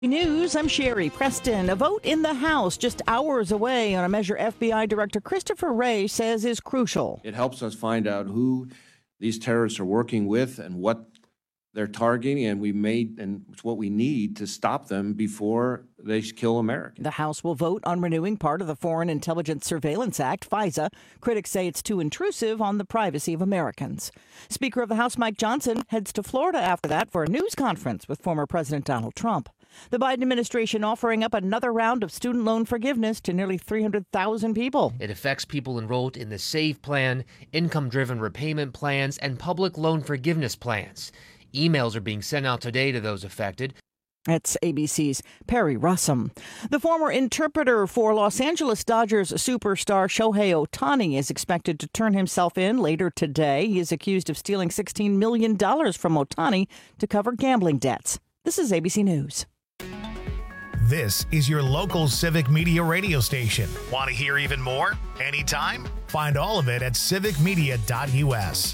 News, I'm Sherry Preston. A vote in the House just hours away on a measure FBI Director Christopher Wray says is crucial. It helps us find out who these terrorists are working with and what they're targeting, and it's what we need to stop them before they kill Americans. The House will vote on renewing part of the Foreign Intelligence Surveillance Act, FISA. Critics say it's too intrusive on the privacy of Americans. Speaker of the House Mike Johnson heads to Florida after that for a news conference with former President Donald Trump. The Biden administration offering up another round of student loan forgiveness to nearly 300,000 people. It affects people enrolled in the SAVE plan, income-driven repayment plans, and public loan forgiveness plans. Emails are being sent out today to those affected. That's ABC's Perry Russum. The former interpreter for Los Angeles Dodgers superstar Shohei Ohtani is expected to turn himself in later today. He is accused of stealing $16 million from Ohtani to cover gambling debts. This is ABC News. This is your local Civic Media radio station. Want to hear even more? Anytime? Find all of it at civicmedia.us.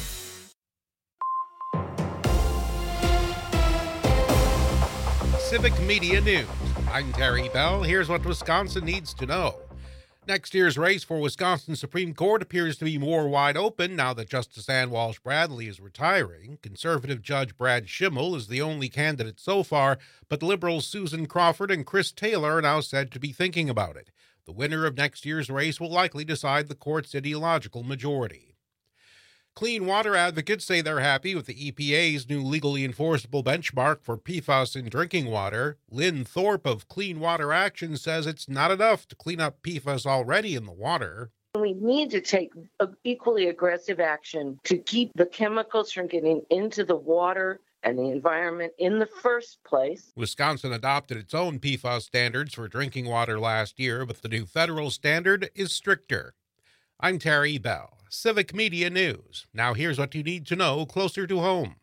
Civic Media News. I'm Terry Bell. Here's what Wisconsin needs to know. Next year's race for Wisconsin Supreme Court appears to be more wide open now that Justice Ann Walsh Bradley is retiring. Conservative Judge Brad Schimmel is the only candidate so far, but liberals Susan Crawford and Chris Taylor are now said to be thinking about it. The winner of next year's race will likely decide the court's ideological majority. Clean water advocates say they're happy with the EPA's new legally enforceable benchmark for PFAS in drinking water. Lynn Thorpe of Clean Water Action says it's not enough to clean up PFAS already in the water. We need to take equally aggressive action to keep the chemicals from getting into the water and the environment in the first place. Wisconsin adopted its own PFAS standards for drinking water last year, but the new federal standard is stricter. I'm Terry Bell. Civic Media News. Now here's what you need to know closer to home.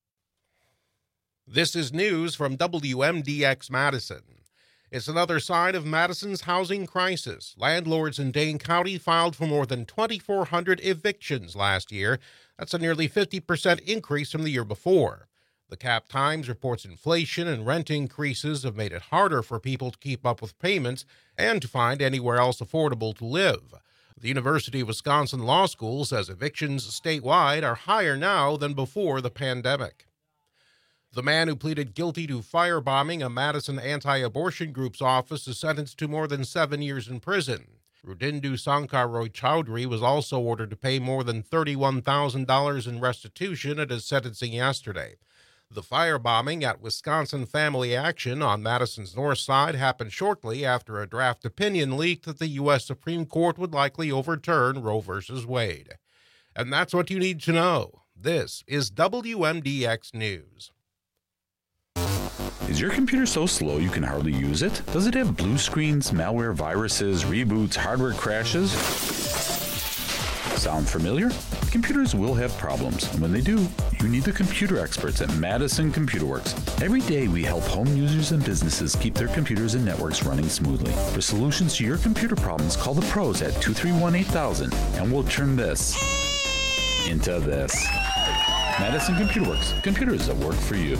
This is news from WMDX Madison. It's another sign of Madison's housing crisis. Landlords in Dane County filed for more than 2,400 evictions last year. That's a nearly 50% increase from the year before. The Cap Times reports inflation and rent increases have made it harder for people to keep up with payments and to find anywhere else affordable to live. The University of Wisconsin Law School says evictions statewide are higher now than before the pandemic. The man who pleaded guilty to firebombing a Madison anti-abortion group's office is sentenced to more than 7 years in prison. Rudindu Sankar Roy Chowdhury was also ordered to pay more than $31,000 in restitution at his sentencing yesterday. The firebombing at Wisconsin Family Action on Madison's north side happened shortly after a draft opinion leaked that the U.S. Supreme Court would likely overturn Roe v. Wade. And that's what you need to know. This is WMDX News. Is your computer so slow you can hardly use it? Does it have blue screens, malware, viruses, reboots, hardware crashes? Sound familiar? Computers will have problems, and when they do, you need the computer experts at Madison Computer Works. Every day we help home users and businesses keep their computers and networks running smoothly. For solutions to your computer problems, call the pros at 231-8000, and we'll turn this into this. Madison Computer Works. Computers that work for you.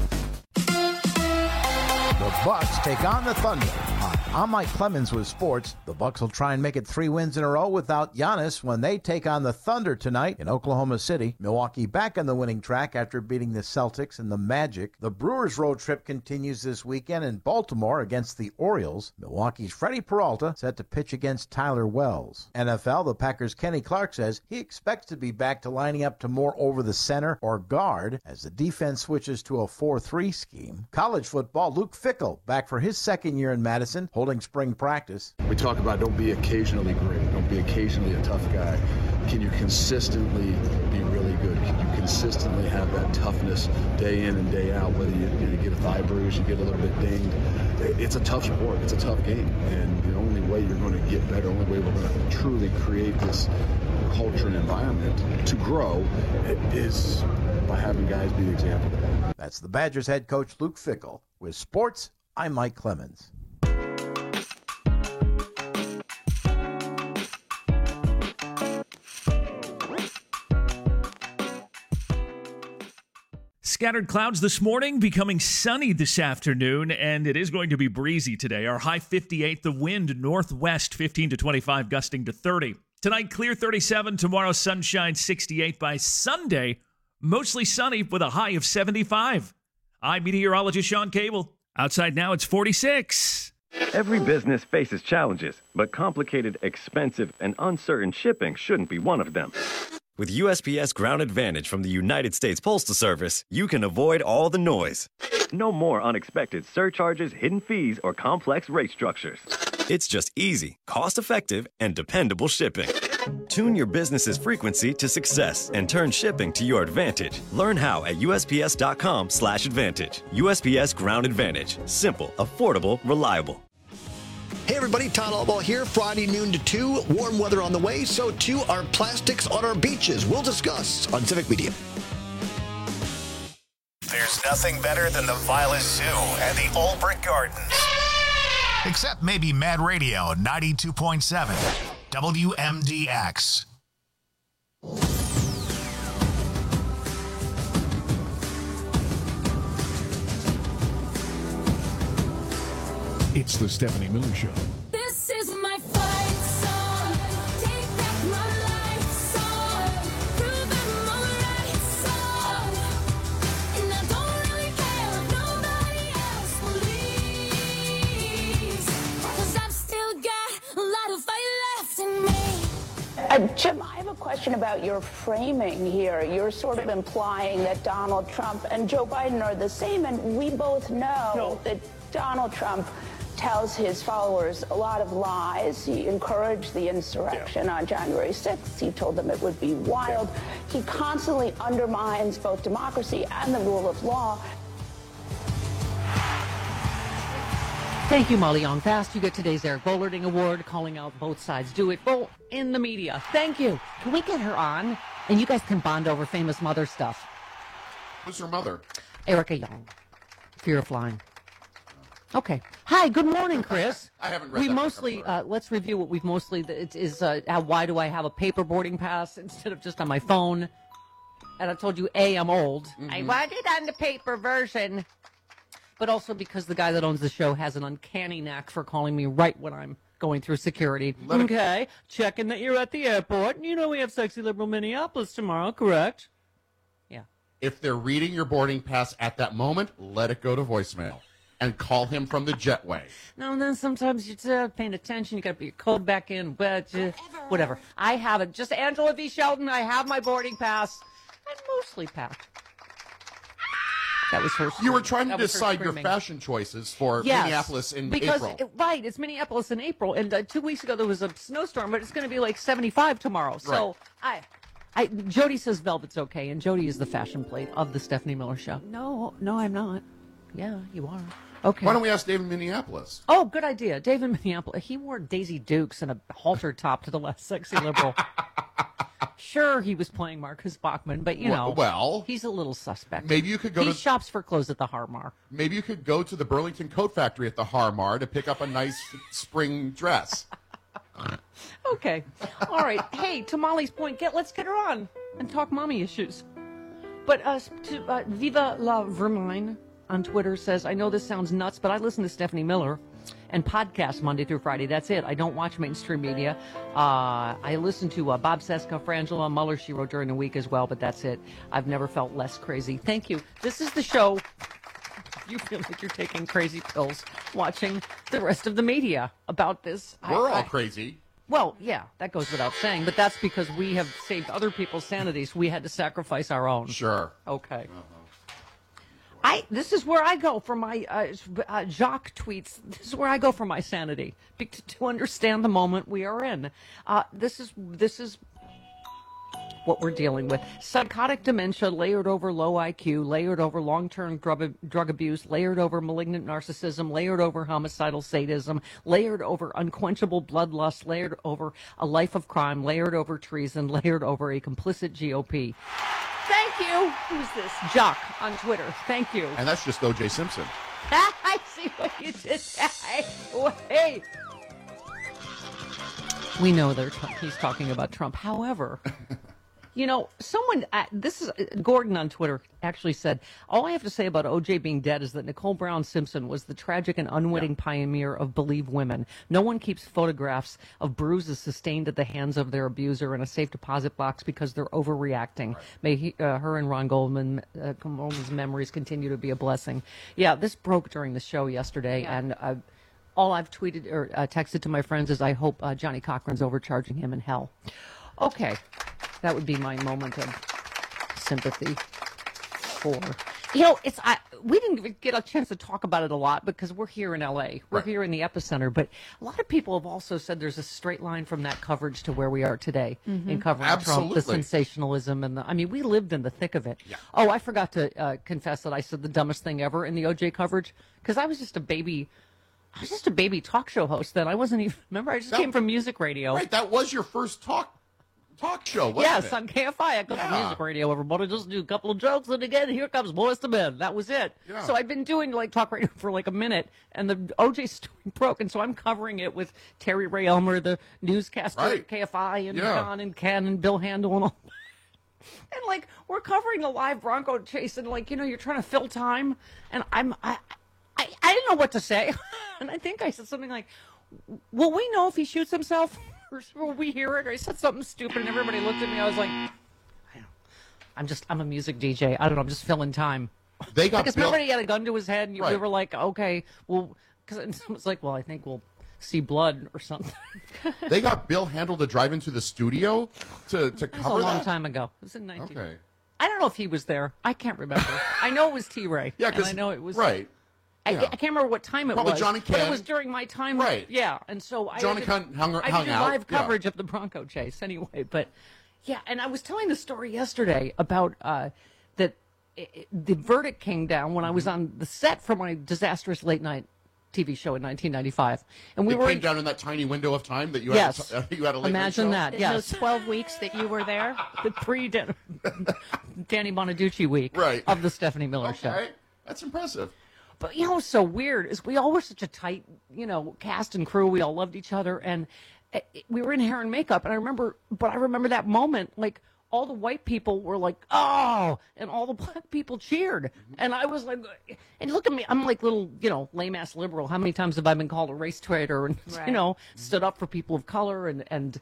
The Bucks take on the Thunder. I'm Mike Clemens with sports. The Bucks will try and make it 3 wins in a row without Giannis when they take on the Thunder tonight in Oklahoma City. Milwaukee back on the winning track after beating the Celtics and the Magic. The Brewers road trip continues this weekend in Baltimore against the Orioles. Milwaukee's Freddie Peralta set to pitch against Tyler Wells. NFL, the Packers' Kenny Clark says he expects to be back to lining up to more over the center or guard as the defense switches to a 4-3 scheme. College football, Luke Fickell back for his second year in Madison, holding spring practice. We talk about don't be occasionally great, don't be occasionally a tough guy. Can you consistently be really good? Can you consistently have that toughness day in and day out, whether you get a thigh bruise, you get a little bit dinged? It's a tough sport, it's a tough game, and the only way you're going to get better, the only way we're going to truly create this culture and environment to grow is by having guys be the example of that. That's the Badgers head coach Luke Fickell. With sports, I'm Mike Clemens. Scattered clouds this morning, becoming sunny this afternoon, and it is going to be breezy today. Our high 58, the wind northwest 15 to 25, gusting to 30. Tonight, clear 37. Tomorrow, sunshine 68. By Sunday, mostly sunny with a high of 75. I'm meteorologist Sean Cable. Outside now, it's 46. Every business faces challenges, but complicated, expensive, and uncertain shipping shouldn't be one of them. With USPS Ground Advantage from the United States Postal Service, you can avoid all the noise. No more unexpected surcharges, hidden fees, or complex rate structures. It's just easy, cost-effective, and dependable shipping. Tune your business's frequency to success and turn shipping to your advantage. Learn how at USPS.com/advantage. USPS Ground Advantage. Simple, affordable, reliable. Hey everybody, Todd Albaugh here. Friday noon to 2. Warm weather on the way, so too are plastics on our beaches. We'll discuss on Civic Media. There's nothing better than the Violet Zoo and the Old Brick Gardens. Except maybe Mad Radio 92.7 WMDX. It's the Stephanie Miller Show. This is my fight song. Take back my life song. Prove I'm alright song. And I don't really care if nobody else believes. 'Cause I've still got a lot of fight left in me. Jim, I have a question about your framing here. You're sort of implying that Donald Trump and Joe Biden are the same, and we both know that Donald Trump tells his followers a lot of lies. He encouraged the insurrection on January 6th. He told them it would be wild. He constantly undermines both democracy and the rule of law. Thank you, Molly Young. Fast, you get today's Eric Bollarding Award, calling out both sides. Do it both in the media. Thank you. Can we get her on? And you guys can bond over famous mother stuff. Who's her mother? Erica Young. Fear of Flying. Okay. Hi, good morning, Chris. I haven't read We that mostly, let's review what we've mostly, it is why do I have a paper boarding pass instead of just on my phone? And I told you, A, I'm old. Mm-hmm. I want it on the paper version. But also because the guy that owns the show has an uncanny knack for calling me right when I'm going through security. Okay, checking that you're at the airport. You know we have Sexy Liberal Minneapolis tomorrow, correct? Yeah. If they're reading your boarding pass at that moment, let it go to voicemail. And call him from the jetway. No, and then sometimes you're paying attention. You got to put your code back in, but whatever. I have it. Just Angela V. Sheldon. I have my boarding pass. I'm mostly packed. That was her. You were trying to decide your fashion choices for Minneapolis in April. Right, it's Minneapolis in April, and 2 weeks ago there was a snowstorm, but it's going to be like 75 tomorrow. So Jody says velvet's okay, and Jody is the fashion plate of the Stephanie Miller Show. No, I'm not. Yeah, you are. Okay. Why don't we ask Dave in Minneapolis? Oh, good idea. Dave in Minneapolis. He wore Daisy Dukes and a halter top to the last Sexy Liberal. Sure, he was playing Marcus Bachmann, but, you know, he's a little suspect. Maybe you could go He shops for clothes at the Harmar. Maybe you could go to the Burlington Coat Factory at the Harmar to pick up a nice spring dress. Okay. All right. Hey, to Molly's point, let's get her on and talk mommy issues. But Viva la Vermine on Twitter says, I know this sounds nuts, but I listen to Stephanie Miller and podcast Monday through Friday. That's it. I don't watch mainstream media. I listen to Bob Cesca, Frangela, Mueller, she wrote during the week as well, but that's it. I've never felt less crazy. Thank you. This is the show. You feel like you're taking crazy pills watching the rest of the media about this. We're all crazy. Well, yeah, that goes without saying, but that's because we have saved other people's sanity, so we had to sacrifice our own. Sure. Okay. This is where I go for my Jacques tweets. This is where I go for my sanity to understand the moment we are in. This is what we're dealing with. Psychotic dementia layered over low IQ, layered over long-term drug abuse, layered over malignant narcissism, layered over homicidal sadism, layered over unquenchable bloodlust, layered over a life of crime, layered over treason, layered over a complicit GOP. Thank you. Who's this? Jock on Twitter. Thank you. And that's just O.J. Simpson. I see what you did. Hey. We know he's talking about Trump. However, You know, someone, this is Gordon on Twitter actually said, all I have to say about O.J. being dead is that Nicole Brown Simpson was the tragic and unwitting pioneer of Believe Women. No one keeps photographs of bruises sustained at the hands of their abuser in a safe deposit box because they're overreacting. May her and Ron Goldman's memories continue to be a blessing. Yeah, this broke during the show yesterday, and all I've tweeted or texted to my friends is I hope Johnny Cochran's overcharging him in hell. Okay. That would be my moment of sympathy for. You know, we didn't get a chance to talk about it a lot because we're here in L.A. We're here in the epicenter. But a lot of people have also said there's a straight line from that coverage to where we are today in covering Trump, the sensationalism. I mean, we lived in the thick of it. Yeah. Oh, I forgot to confess that I said the dumbest thing ever in the O.J. coverage because I was just a baby. I was just a baby talk show host then. I wasn't even, remember, I just came from music radio. Right, that was your first talk show, wasn't it? On KFI. I go to music radio. Everybody just do a couple of jokes, and again, here comes Boys to Men. That was it. Yeah. So I'd been doing like talk radio for like a minute, and the OJ story broke, and so I'm covering it with Terry Ray Elmer, the newscaster at KFI, and John and Ken and Bill Handel and all. And like we're covering a live Bronco chase, and like you're trying to fill time, and I didn't know what to say, and I think I said something like, "Will we know if he shoots himself?" Or will we hear it? Or I said something stupid, and everybody looked at me. I was like, I'm a music DJ. I don't know. I'm just filling time. Because remember he had a gun to his head, and we were like, okay, well, because it was like, well, I think we'll see blood or something. They got Bill Handel to drive into the studio to cover that? That was a long time ago. It was in 19. Okay. I don't know if he was there. I can't remember. I know it was T-Ray. Yeah, because I know it was right. I can't remember what time it Probably was. Johnny but it Ken. was during my time. Right. Yeah, and so Johnny Ken hung I did out. live coverage of the Bronco chase anyway. But yeah, and I was telling the story yesterday about that the verdict came down when I was on the set for my disastrous late night TV show in 1995, and we came down in that tiny window of time that you had. Yes. You had a late night show? Imagine that. In Yes. those 12 weeks that you were there. The Danny Bonaducci week of the Stephanie Miller show. Okay, that's impressive. But what's so weird is we all were such a tight, cast and crew. We all loved each other, and we were in hair and makeup. And I remember that moment, like all the white people were like, "Oh," and all the black people cheered. And I was like, and look at me, I'm like little, lame ass liberal. How many times have I been called a race traitor and stood up for people of color and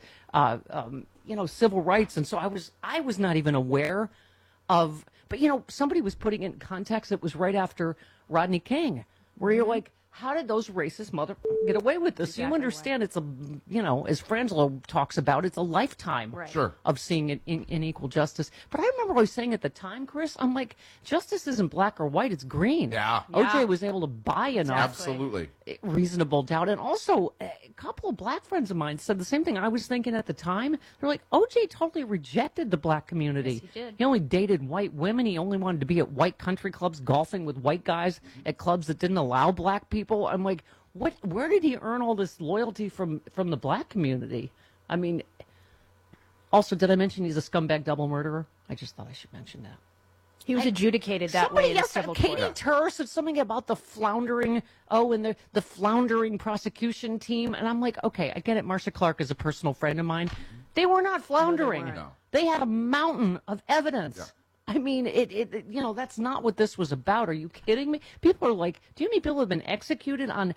civil rights? And so I was not even aware of. But somebody was putting it in context. It was right after Rodney King, where you're like, how did those racist mother get away with this? You understand it's a, as Frangelo talks about, it's a lifetime of seeing it in equal justice. But I remember I was saying at the time, Chris, I'm like, justice isn't black or white, it's green. Yeah. OJ was able to buy enough. Absolutely. Reasonable doubt. And also, a couple of black friends of mine said the same thing I was thinking at the time. They're like, OJ totally rejected the black community. Yes, he did. He only dated white women. He only wanted to be at white country clubs, golfing with white guys at clubs that didn't allow black people. I'm like, what? Where did he earn all this loyalty from the black community? I mean, also, did I mention he's a scumbag double murderer? I just thought I should mention that. He was adjudicated that way in a civil court. Katie Turr said something about the floundering, and the floundering prosecution team. And I'm like, okay, I get it. Marcia Clark is a personal friend of mine. They were not floundering. No. They had a mountain of evidence. Yeah. I mean, that's not what this was about. Are you kidding me? People are like, do you mean people have been executed on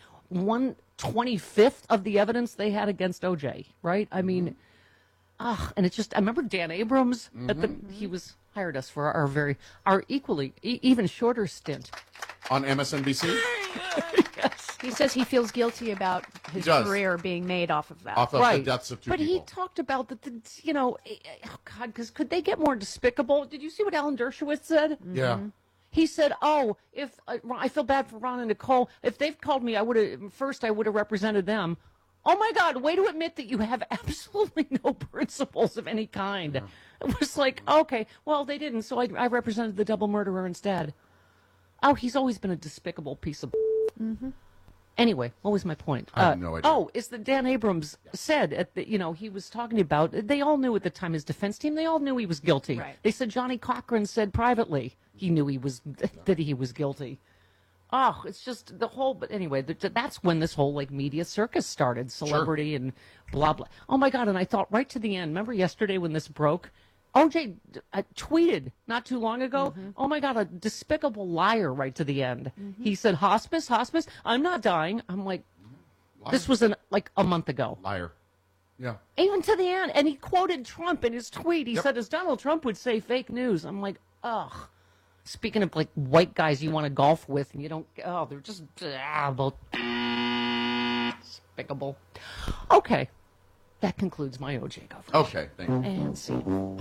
1/25 of the evidence they had against OJ, right? I mean, and it's just, I remember Dan Abrams, he was hired us for our equally, even shorter stint. On MSNBC? Yes. He says he feels guilty about his career being made off of that. Off of the deaths of two but people. He talked about that, oh God, because could they get more despicable? Did you see what Alan Dershowitz said? Yeah. He said, if I feel bad for Ron and Nicole, if they've called me, I would have represented them. Oh my God, way to admit that you have absolutely no principles of any kind. Yeah. It was like, okay, well, they didn't, so I represented the double murderer instead. Oh, he's always been a despicable piece of... Mm-hmm. Anyway, what was my point? I have no idea. It's that Dan Abrams said, he was talking about, they all knew at the time, his defense team, they all knew he was guilty. Right. They said Johnny Cochran said privately he knew that he was guilty. Oh, it's just the whole, but anyway, that's when this whole media circus started, celebrity and blah, blah. Oh my God, and I thought right to the end, remember yesterday when this broke? OJ tweeted not too long ago, oh my God, a despicable liar right to the end. He said, hospice, I'm not dying. I'm like, this was like a month ago. Liar. Yeah. Even to the end. And he quoted Trump in his tweet. He said, as Donald Trump would say, fake news. I'm like, ugh. Speaking of like white guys you want to golf with and you don't, they're just despicable. Okay. That concludes my OJ coverage. Okay, thank you. And see. No,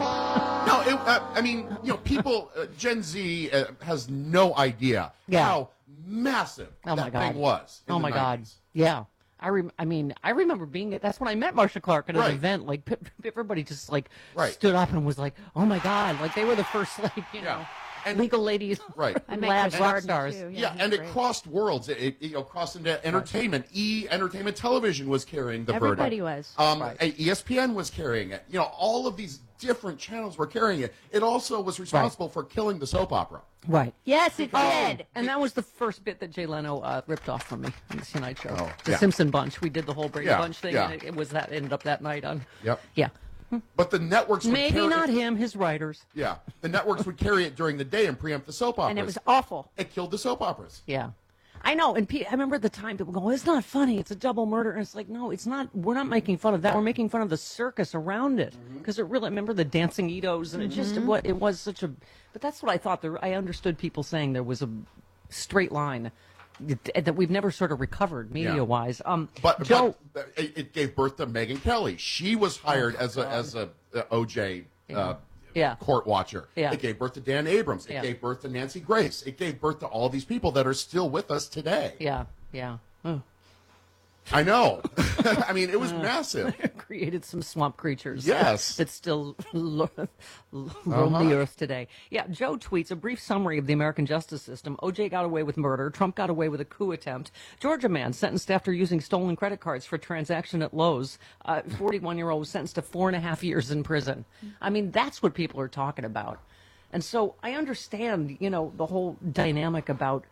I mean, people, Gen Z has no idea how massive that thing was. In Oh the my 90s. God. Yeah. I remember being that's when I met Marsha Clark at an Right. event. Like everybody just like Right. stood up and was like, "Oh my God!" Like they were the first you know legal ladies, Right. lab rock stars. Yeah, and it crossed worlds. It crossed into entertainment. Entertainment Television was carrying the burden. Everybody was. ESPN was carrying it. All of these different channels were carrying it. It also was responsible for killing the soap opera. Right. Yes, it did. And that was the first bit that Jay Leno ripped off from me on the Tonight Show. The yeah. Simpson Bunch. We did the whole Brady Yeah, Bunch thing, yeah. and it was that ended up that night on. Yep. Yeah. But the networks would Maybe carry not it. him, his writers. Yeah, the networks would carry it during the day and preempt the soap operas. And it was awful. It killed the soap operas. Yeah. I know, and I remember at the time people go, "It's not funny. It's a double murder." And it's like, no, it's not. We're not making fun of that. We're making fun of the circus around it because it really. I remember the dancing Itos, and it was such a. But that's what I thought. I understood people saying there was a straight line that we've never sort of recovered media wise. But Joe, it gave birth to Megyn Kelly. She was hired as a OJ. Court watcher. Yeah. It gave birth to Dan Abrams. It gave birth to Nancy Grace. It gave birth to all these people that are still with us today. Yeah. Oh. I know. I mean, it was massive. Created some swamp creatures. Yes. That still roam the earth today. Yeah, Joe tweets a brief summary of the American justice system. OJ got away with murder. Trump got away with a coup attempt. Georgia man sentenced after using stolen credit cards for transaction at Lowe's. 41-year-old was sentenced to 4.5 years in prison. I mean, that's what people are talking about. And so I understand, the whole dynamic about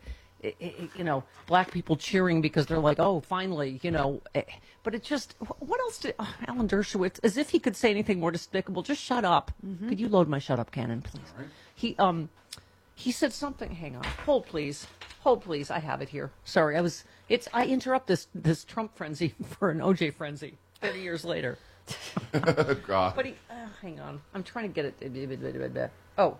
black people cheering because they're like, oh, finally, but it just, what else did Alan Dershowitz, as if he could say anything more despicable, just shut up. Could you load my shut up cannon, please? Right. He said something, hang on, hold please, I have it here. Sorry, I interrupt this Trump frenzy for an OJ frenzy 30 years later. God. But hang on, I'm trying to get it, oh,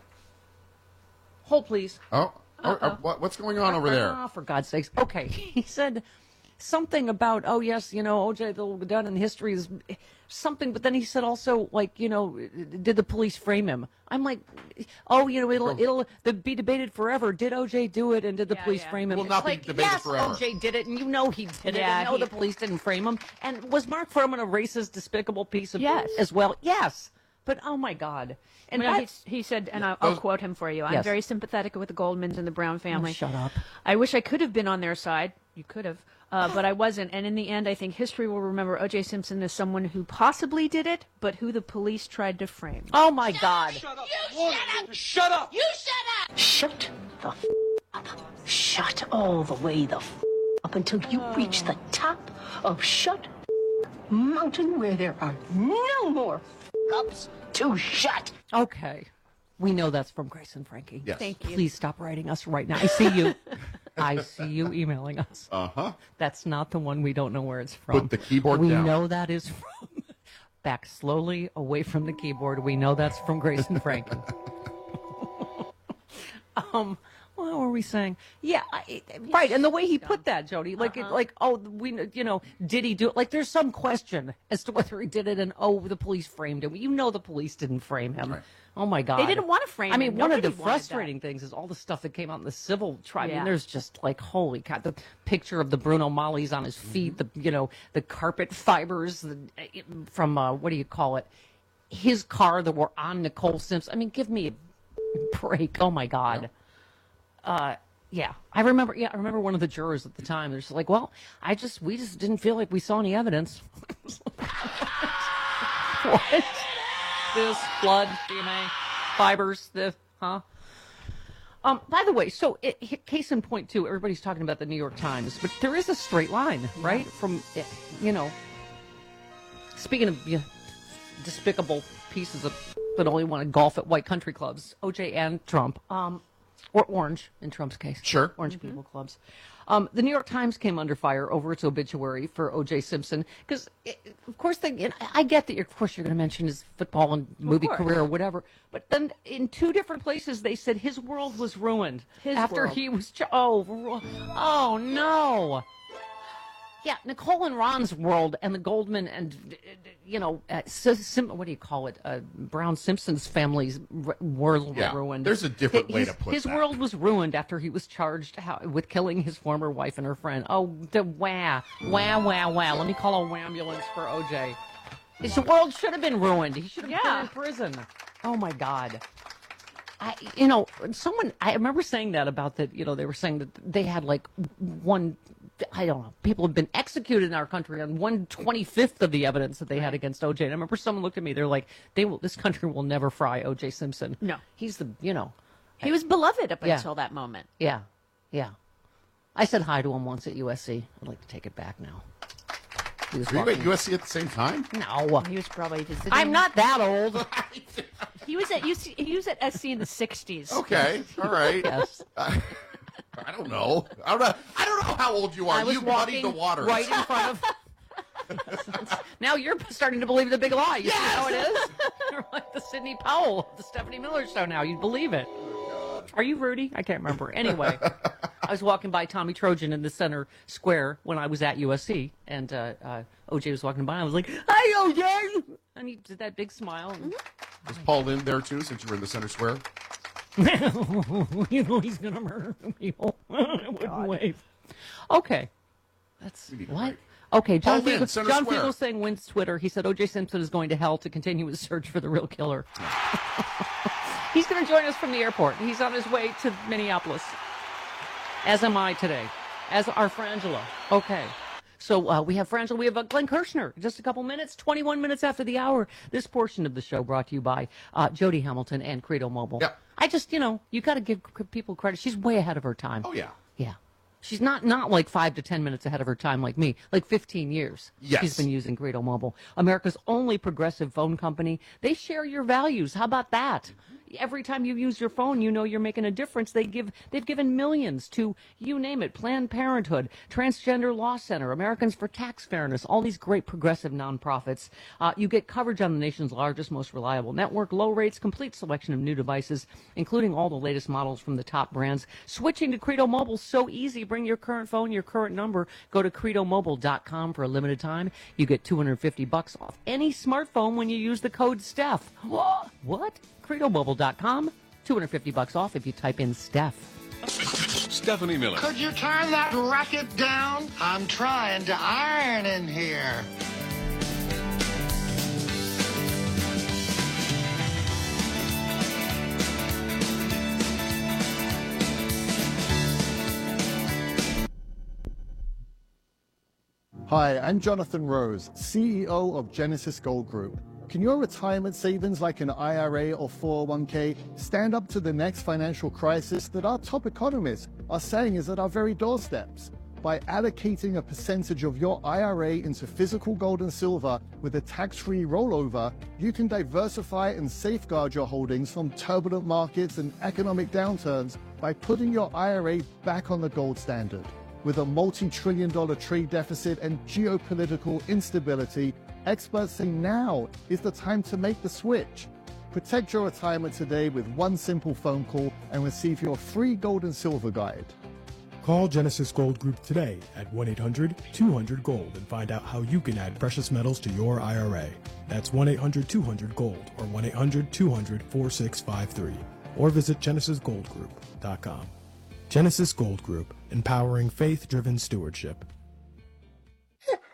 hold please. Oh. What's going on over there? For God's sakes. Okay. He said something about, oh, yes, OJ, the done in history is something. But then he said also, like, did the police frame him? I'm like, oh, it'll be debated forever. Did OJ do it and did the police frame him? Will not be like, debated yes, forever. OJ did it and he did it. Yeah, And no, the police didn't frame him. And was Mark Furman a racist, despicable piece of Yes. as well? Yes. But, oh, my God. And he said, and I'll quote him for you, I'm Yes. very sympathetic with the Goldmans and the Brown family. Oh, shut up. I wish I could have been on their side. You could have. But I wasn't. And in the end, I think history will remember O.J. Simpson as someone who possibly did it, but who the police tried to frame. Oh, my God. Shut up! You shut up! You shut up! Shut the up. Shut all the way the up until you reach the top of Shut Mountain where there are no more ups to shut. Okay. We know that's from Grace and Frankie. Yes. Thank you. Please stop writing us right now. I see you. I see you emailing us. Uh-huh. That's not the one we don't know where it's from. Put the keyboard we down. know that is from. Back slowly away from the keyboard. We know that's from Grace and Frankie. What were we saying? Yeah, right. And the way he put that, Jody, like, did he do it? Like, there's some question as to whether he did it, and the police framed him. The police didn't frame him. Right. Oh my God, They didn't want to frame him. I mean, one of the Nobody wanted frustrating things is all the stuff that came out in the civil trial. I Yeah. mean, there's just like, holy cow, the picture of the Bruno Mollies on his feet, the carpet fibers from what do you call it? His car that were on Nicole Simpson. I mean, give me a break. Oh my God. Yeah. I remember one of the jurors at the time. They're just like, well, we just didn't feel like we saw any evidence. What? This blood, DNA, fibers, By the way, so case in point too, everybody's talking about the New York Times, but there is a straight line, right? From, speaking of despicable pieces of but only want to golf at white country clubs. OJ and Trump, or Orange in Trump's case. Sure. Orange people clubs. The New York Times came under fire over its obituary for O.J. Simpson because, of course, I get that. Of course, you're going to mention his football and movie career or whatever. But then, in two different places, they said his world was ruined after world. he was. Oh no! Yeah, Nicole and Ron's world and the Goldman and, what do you call it? Brown Simpson's family's world was ruined. There's a different way to put his that. world was ruined after he was charged with killing his former wife and her friend. Oh, wah. Let me call a ambulance for OJ. His world should have been ruined. He should have been in prison. Oh, my God. I remember saying that about that, they were saying that they had I don't know, people have been executed in our country on 1/25 of the evidence that they had against OJ. And I remember someone looked at me, they're like, this country will never fry OJ Simpson. No. He's he was beloved up until that moment. Yeah. I said hi to him once at USC. I'd like to take it back now. Were you at USC at the same time? No. He was probably visiting. I'm not that old. He was at UC, he was at SC in the 60s. Okay, all right. Yes. I don't know. I don't know how old you are. I was You muddied the waters. right in front of. Now you're starting to believe the big lie. You see how it is? You're like the Sidney Powell, the Stephanie Miller show now. You'd believe it. Are you Rudy? I can't remember. Anyway, I was walking by Tommy Trojan in the center square when I was at USC, and OJ was walking by, and I was like, "Hi, OJ!" And he did that big smile. And... Was Paul in there, too, since you were in the center square? He's going to murder people. I wouldn't wave. Okay. That's what? Okay, John Fiegel's saying wins Twitter. He said O.J. Simpson is going to hell to continue his search for the real killer. He's going to join us from the airport. He's on his way to Minneapolis. As am I today. As are Frangela. Okay. So we have Frangela. We have Glenn Kirshner. Just a couple minutes, 21 minutes after the hour. This portion of the show brought to you by Jody Hamilton and Credo Mobile. Yep. I just, you got to give people credit. She's way ahead of her time. Oh, yeah. Yeah. She's not like 5 to 10 minutes ahead of her time like me. Like 15 years. Yes. She's been using Credo Mobile. America's only progressive phone company. They share your values. How about that? Every time you use your phone, you're making a difference. They've given millions to, you name it, Planned Parenthood, Transgender Law Center, Americans for Tax Fairness, all these great progressive nonprofits. You get coverage on the nation's largest, most reliable network, low rates, complete selection of new devices, including all the latest models from the top brands. Switching to Credo Mobile so easy. Bring your current phone, your current number. Go to credomobile.com for a limited time. You get $250 off any smartphone when you use the code Steph. What? credomobile.com, $250 off if you type in Steph. Stephanie Miller. Could you turn that racket down? I'm trying to iron in here. Hi, I'm Jonathan Rose, CEO of Genesis Gold Group. Can your retirement savings like an IRA or 401k stand up to the next financial crisis that our top economists are saying is at our very doorsteps? By allocating a percentage of your IRA into physical gold and silver with a tax-free rollover, you can diversify and safeguard your holdings from turbulent markets and economic downturns by putting your IRA back on the gold standard. With a multi-trillion-dollar trade deficit and geopolitical instability, experts say now is the time to make the switch. Protect your retirement today with one simple phone call and receive your free gold and silver guide. Call Genesis Gold Group today at 1-800-200-GOLD and find out how you can add precious metals to your IRA. That's 1-800-200-GOLD or 1-800-200-4653. Or visit GenesisGoldGroup.com. Genesis Gold Group, empowering faith-driven stewardship.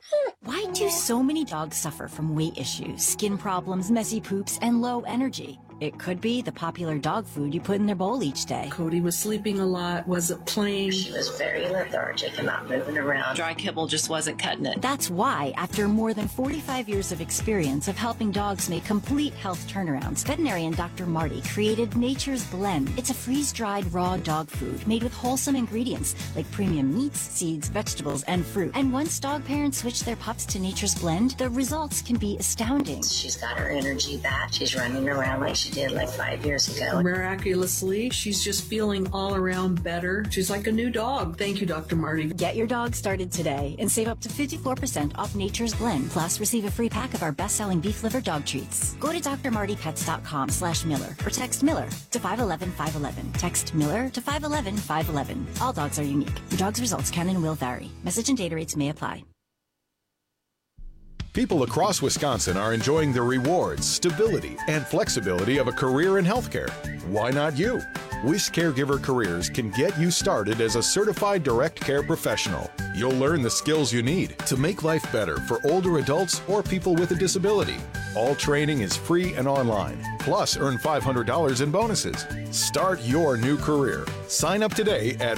Why do so many dogs suffer from weight issues, skin problems, messy poops, and low energy? It could be the popular dog food you put in their bowl each day. Cody was sleeping a lot, wasn't playing. She was very lethargic and not moving around. Dry kibble just wasn't cutting it. That's why, after more than 45 years of experience of helping dogs make complete health turnarounds, veterinarian Dr. Marty created Nature's Blend. It's a freeze-dried raw dog food made with wholesome ingredients like premium meats, seeds, vegetables, and fruit. And once dog parents switch their pups to Nature's Blend, the results can be astounding. She's got her energy back. She's running around like she did like 5 years ago. Miraculously, she's just feeling all around better. She's like a new dog. Thank you, Dr. Marty. Get your dog started today and save up to 54% off Nature's Blend. Plus, receive a free pack of our best-selling beef liver dog treats. Go to drmartypets.com/Miller or text Miller to 511-511. Text Miller to 511-511. All dogs are unique. Your dog's results can and will vary. Message and data rates may apply. People across Wisconsin are enjoying the rewards, stability, and flexibility of a career in healthcare. Why not you? Wish Caregiver Careers can get you started as a certified direct care professional. You'll learn the skills you need to make life better for older adults or people with a disability. All training is free and online. Plus, earn $500 in bonuses. Start your new career. Sign up today at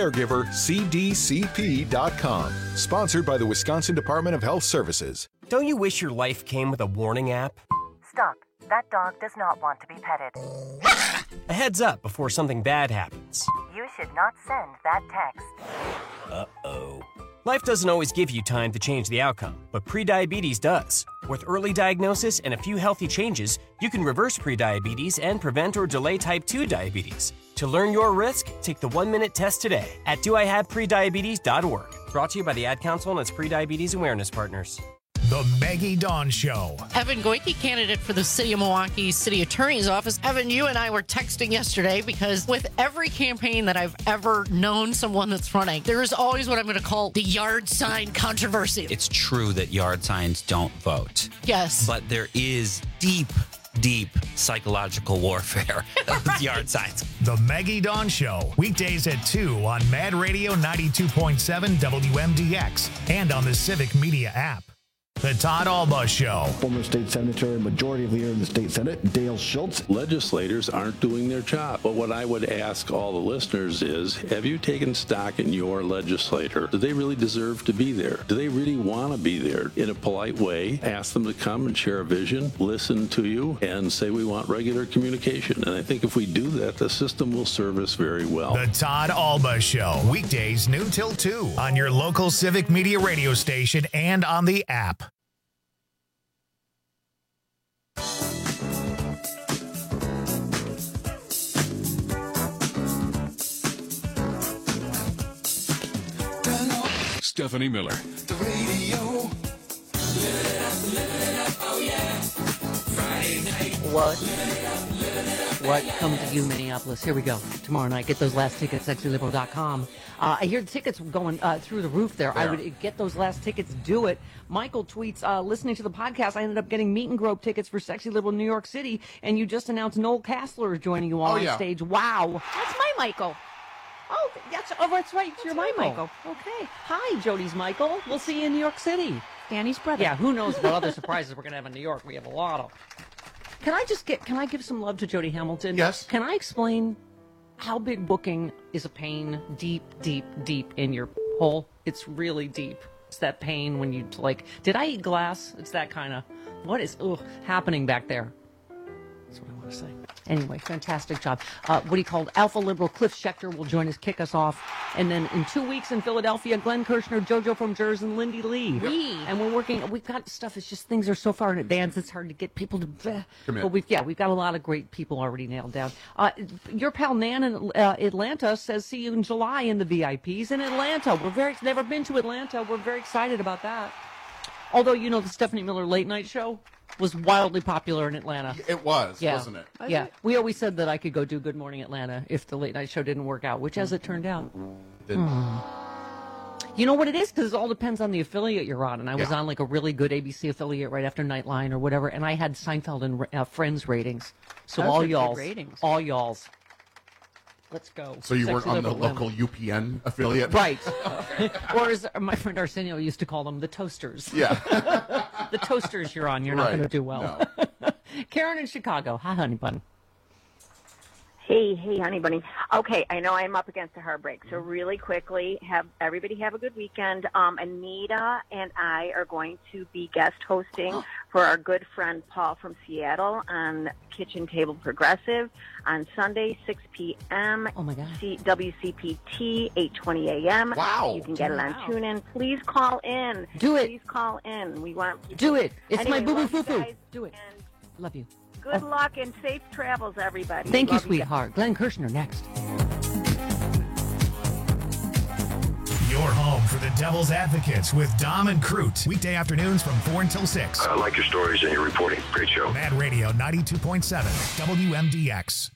WishCaregiverCDCP.com. Sponsored by the Wisconsin Department of Health Services. Don't you wish your life came with a warning app? Stop. That dog does not want to be petted. A heads up before something bad happens. You should not send that text. Uh-oh. Life doesn't always give you time to change the outcome, but prediabetes does. With early diagnosis and a few healthy changes, you can reverse prediabetes and prevent or delay type 2 diabetes. To learn your risk, take the 1-minute test today at doihaveprediabetes.org. Brought to you by the Ad Council and its prediabetes awareness partners. The Maggie Dawn Show. Evan Goyke, candidate for the City of Milwaukee City Attorney's Office. Evan, you and I were texting yesterday because with every campaign that I've ever known someone that's running, there is always what I'm going to call the yard sign controversy. It's true that yard signs don't vote. Yes. But there is deep psychological warfare with yard signs. The Maggie Dawn Show. Weekdays at 2 on Mad Radio 92.7 WMDX and on the Civic Media app. The Todd Alba Show. Former state senator and majority leader in the state senate, Dale Schultz. Legislators aren't doing their job. But what I would ask all the listeners is, have you taken stock in your legislator? Do they really deserve to be there? Do they really want to be there? In a polite way, ask them to come and share a vision, listen to you, and say we want regular communication. And I think if we do that, the system will serve us very well. The Todd Alba Show. Weekdays noon till 2 on your local Civic Media radio station and on the app. Stephanie Miller. The radio. Live it up, oh yeah. Friday night. What? Come to you, Minneapolis. Here we go. Tomorrow night. Get those last tickets at sexyliberal.com. I hear the tickets going through the roof there. I would get those last tickets. Do it. Michael tweets, listening to the podcast, I ended up getting meet and grope tickets for Sexy Liberal New York City, and you just announced Noel Castler is joining you on stage. Wow. That's my Michael. Oh, that's right. You're my Michael. Okay. Hi, Jody's Michael. We'll see you in New York City. Danny's brother. Yeah, who knows what other surprises we're going to have in New York. We have a lot of. Can I give some love to Jody Hamilton? Yes. Can I explain how big booking is a pain deep in your hole? It's really deep. It's that pain when you, did I eat glass? It's that kind of, what is happening back there? That's what I want to say. Anyway, fantastic job. What he called Alpha Liberal Cliff Schechter will join us, kick us off. And then in 2 weeks in Philadelphia, Glenn Kirshner, JoJo from Jersey, and Lindy Lee. And we've got stuff. It's just things are so far in advance, it's hard to get people to commit. But we've got a lot of great people already nailed down. Your pal Nan in Atlanta says see you in July in the VIPs in Atlanta. Never been to Atlanta. We're very excited about that. Although, the Stephanie Miller late night show was wildly popular in Atlanta. It was, wasn't it? Yeah. We always said that I could go do Good Morning Atlanta if the late night show didn't work out, which as it turned out. You know what it is? Because it all depends on the affiliate you're on. And I was on like a really good ABC affiliate right after Nightline or whatever, and I had Seinfeld and Friends ratings. So all y'all's. Let's go. So you weren't on the local UPN affiliate? Right. Or as my friend Arsenio used to call them, the toasters. Yeah. The toasters you're on, you're not going to do well. No. Karen in Chicago. Hi, honey bun. Hey, honey bunny. Okay, I know I'm up against a hard break, so really quickly, everybody have a good weekend. Anita and I are going to be guest hosting for our good friend Paul from Seattle on Kitchen Table Progressive on Sunday, 6 p.m. Oh my God. WCPT, 8:20 a.m. Wow. You can get it on TuneIn. Please call in. Do it. Please call in. We want people. Do it. It's Anyway, my boo-boo love you foo-foo. guys, Do it. Love you. Good luck and safe travels, everybody. Thank you, Love sweetheart. Glenn Kirshner next. Your home for the Devil's Advocates with Dom and Crute. Weekday afternoons from 4 until 6. I like your stories and your reporting. Great show. Mad Radio 92.7 WMDX.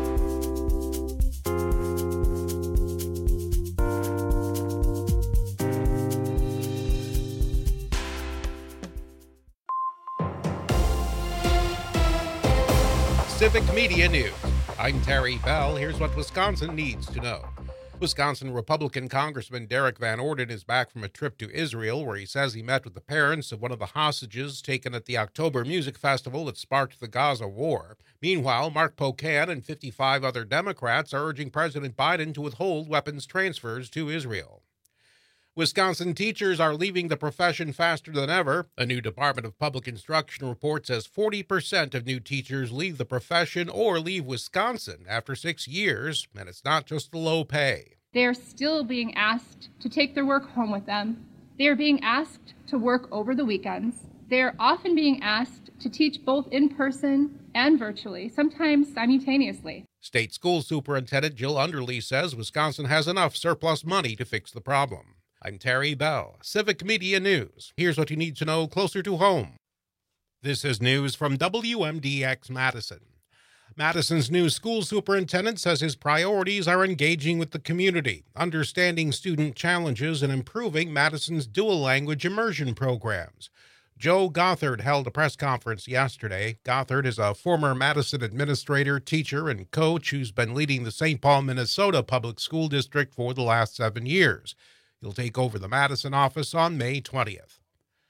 Civic Media News. I'm Terry Bell. Here's what Wisconsin needs to know. Wisconsin Republican Congressman Derek Van Orden is back from a trip to Israel, where he says he met with the parents of one of the hostages taken at the October Music Festival that sparked the Gaza war. Meanwhile, Mark Pocan and 55 other Democrats are urging President Biden to withhold weapons transfers to Israel. Wisconsin teachers are leaving the profession faster than ever. A new Department of Public Instruction report says 40% of new teachers leave the profession or leave Wisconsin after 6 years, and it's not just the low pay. They are still being asked to take their work home with them. They are being asked to work over the weekends. They are often being asked to teach both in person and virtually, sometimes simultaneously. State School Superintendent Jill Underly says Wisconsin has enough surplus money to fix the problem. I'm Terry Bell, Civic Media News. Here's what you need to know closer to home. This is news from WMDX Madison. Madison's new school superintendent says his priorities are engaging with the community, understanding student challenges, and improving Madison's dual language immersion programs. Joe Gothard held a press conference yesterday. Gothard is a former Madison administrator, teacher, and coach who's been leading the St. Paul, Minnesota Public School District for the last 7 years. He'll take over the Madison office on May 20th.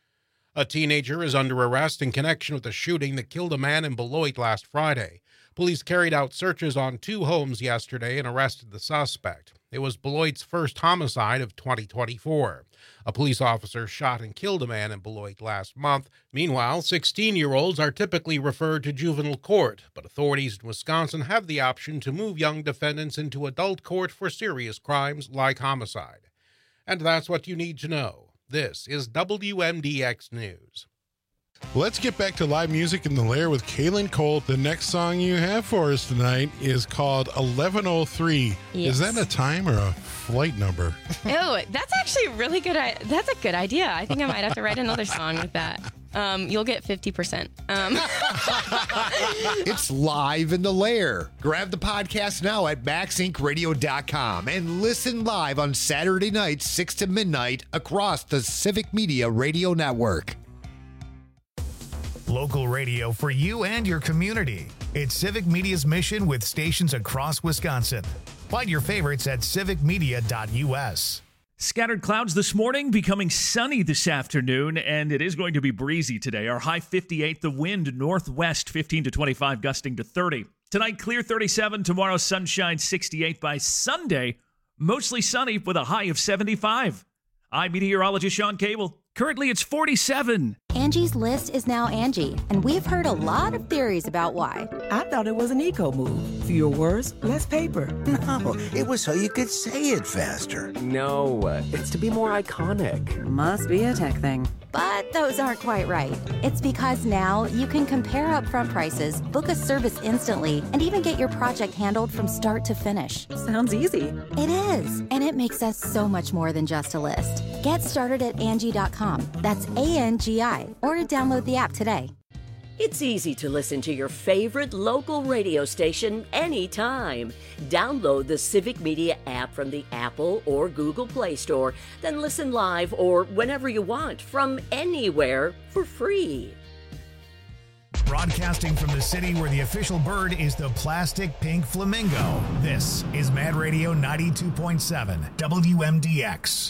A teenager is under arrest in connection with a shooting that killed a man in Beloit last Friday. Police carried out searches on 2 homes yesterday and arrested the suspect. It was Beloit's first homicide of 2024. A police officer shot and killed a man in Beloit last month. Meanwhile, 16-year-olds are typically referred to juvenile court, but authorities in Wisconsin have the option to move young defendants into adult court for serious crimes like homicide. And that's what you need to know. This is WMDX News. Let's get back to live music in the Lair with Kaylin Cole. The next song you have for us tonight is called 1103. Yes. Is that a time or a flight number? Oh, that's actually really good. That's a good idea. I think I might have to write another song with that. You'll get 50%. It's live in the Lair. Grab the podcast now at MaxIncRadio.com and listen live on Saturday nights, 6 to midnight, across the Civic Media Radio Network. Local radio for you and your community. It's Civic Media's mission with stations across Wisconsin. Find your favorites at civicmedia.us. Scattered clouds this morning, becoming sunny this afternoon, and it is going to be breezy today. Our high 58, the wind northwest 15 to 25, gusting to 30. Tonight, clear 37. Tomorrow, sunshine 68. By Sunday, mostly sunny with a high of 75. I'm meteorologist Sean Cable. Currently, it's 47. Angie's List is now Angie, and we've heard a lot of theories about why. I thought it was an eco move. Fewer words, less paper. No, it was so you could say it faster. No, it's to be more iconic. Must be a tech thing. But those aren't quite right. It's because now you can compare upfront prices, book a service instantly, and even get your project handled from start to finish. Sounds easy. It is, and it makes us so much more than just a list. Get started at Angie.com. That's ANGI, or download the app today. It's easy to listen to your favorite local radio station anytime. Download the Civic Media app from the Apple or Google Play Store, then listen live or whenever you want from anywhere for free. Broadcasting from the city where the official bird is the plastic pink flamingo. This is Mad Radio 92.7 WMDX.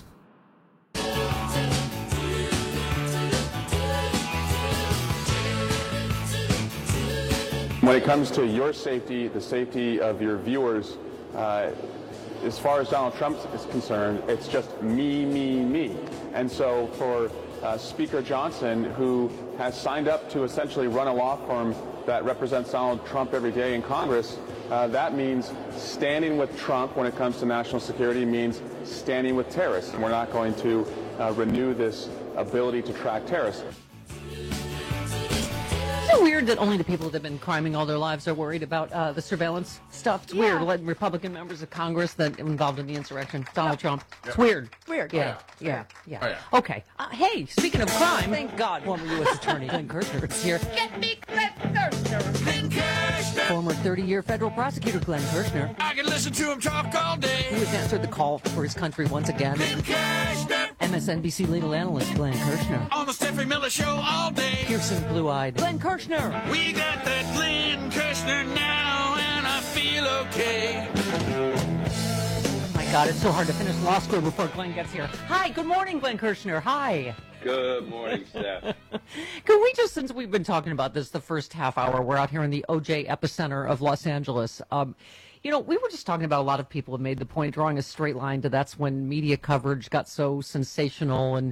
When it comes to your safety, the safety of your viewers, as far as Donald Trump is concerned, it's just me, me, me. And so for Speaker Johnson, who has signed up to essentially run a law firm that represents Donald Trump every day in Congress, that means standing with Trump when it comes to national security means standing with terrorists. And we're not going to renew this ability to track terrorists. Isn't it weird that only the people that have been criming all their lives are worried about the surveillance stuff? It's weird. Like Republican members of Congress that involved in the insurrection, Donald Trump. It's weird. Weird. Yeah. Okay. Hey, speaking of crime, thank God, former U.S. Attorney Glenn Kirshner is here. Get me Glenn Kirshner. Glenn Kirshner. Former 30-year federal prosecutor Glenn Kirshner, I can listen to him talk all day. who has answered the call for his country once again. Glenn Kirshner. MSNBC legal analyst Glenn Kirshner. On the Stephanie Miller Show all day. Piercing blue-eyed Glenn Kirshner. We got that Glenn Kirshner now, and I feel okay. Oh my God, it's so hard to finish law school before Glenn gets here. Hi, good morning, Glenn Kirshner. Hi. Good morning, Steph. Can we just, since we've been talking about this the first half hour, we're out here in the OJ epicenter of Los Angeles. We were just talking about a lot of people have made the point, drawing a straight line to that's when media coverage got so sensational and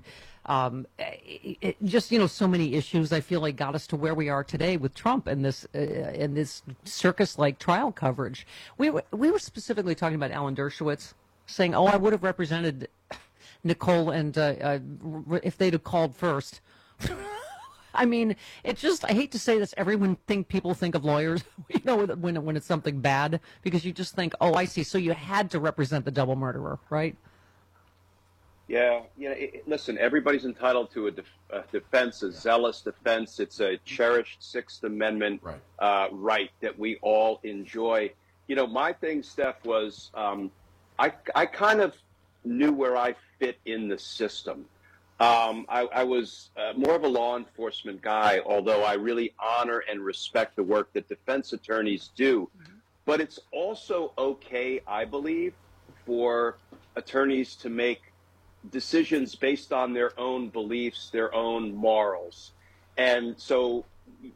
so many issues I feel like got us to where we are today with Trump and this circus-like trial coverage. We were specifically talking about Alan Dershowitz saying, I would have represented Nicole and if they'd have called first. I mean, it's just, I hate to say this, people think of lawyers, when it's something bad, because you just think, I see, so you had to represent the double murderer, right? Yeah, listen, everybody's entitled to a defense, a zealous defense. It's a cherished Sixth Amendment right that we all enjoy. My thing, Steph, was I kind of knew where I fit in the system. I was more of a law enforcement guy, although I really honor and respect the work that defense attorneys do. But it's also okay, I believe, for attorneys to make decisions based on their own beliefs, their own morals. And so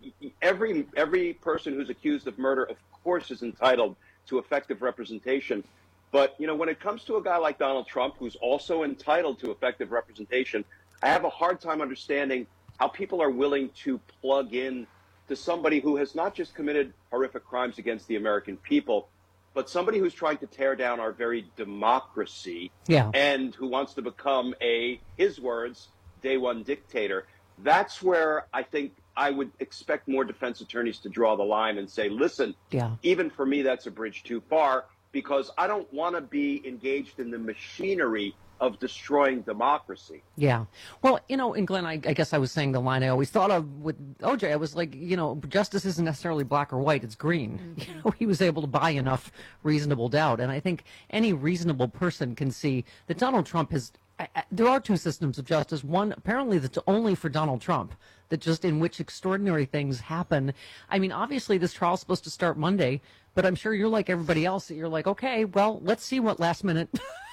every person who's accused of murder, of course, is entitled to effective representation. But, when it comes to a guy like Donald Trump, who's also entitled to effective representation, I have a hard time understanding how people are willing to plug in to somebody who has not just committed horrific crimes against the American people, but somebody who's trying to tear down our very democracy and who wants to become his words, day one dictator. That's where I think I would expect more defense attorneys to draw the line and say, listen, even for me, that's a bridge too far, because I don't want to be engaged in the machinery of destroying democracy. Yeah. Well, and Glenn, I guess I was saying the line I always thought of with OJ. I was like, justice isn't necessarily black or white, it's green. Mm-hmm. He was able to buy enough reasonable doubt. And I think any reasonable person can see that Donald Trump has, there are two systems of justice. One, apparently, that's only for Donald Trump, that just in which extraordinary things happen. I mean, obviously, this trial's supposed to start Monday, but I'm sure you're like everybody else, that you're like, okay, well, let's see what last minute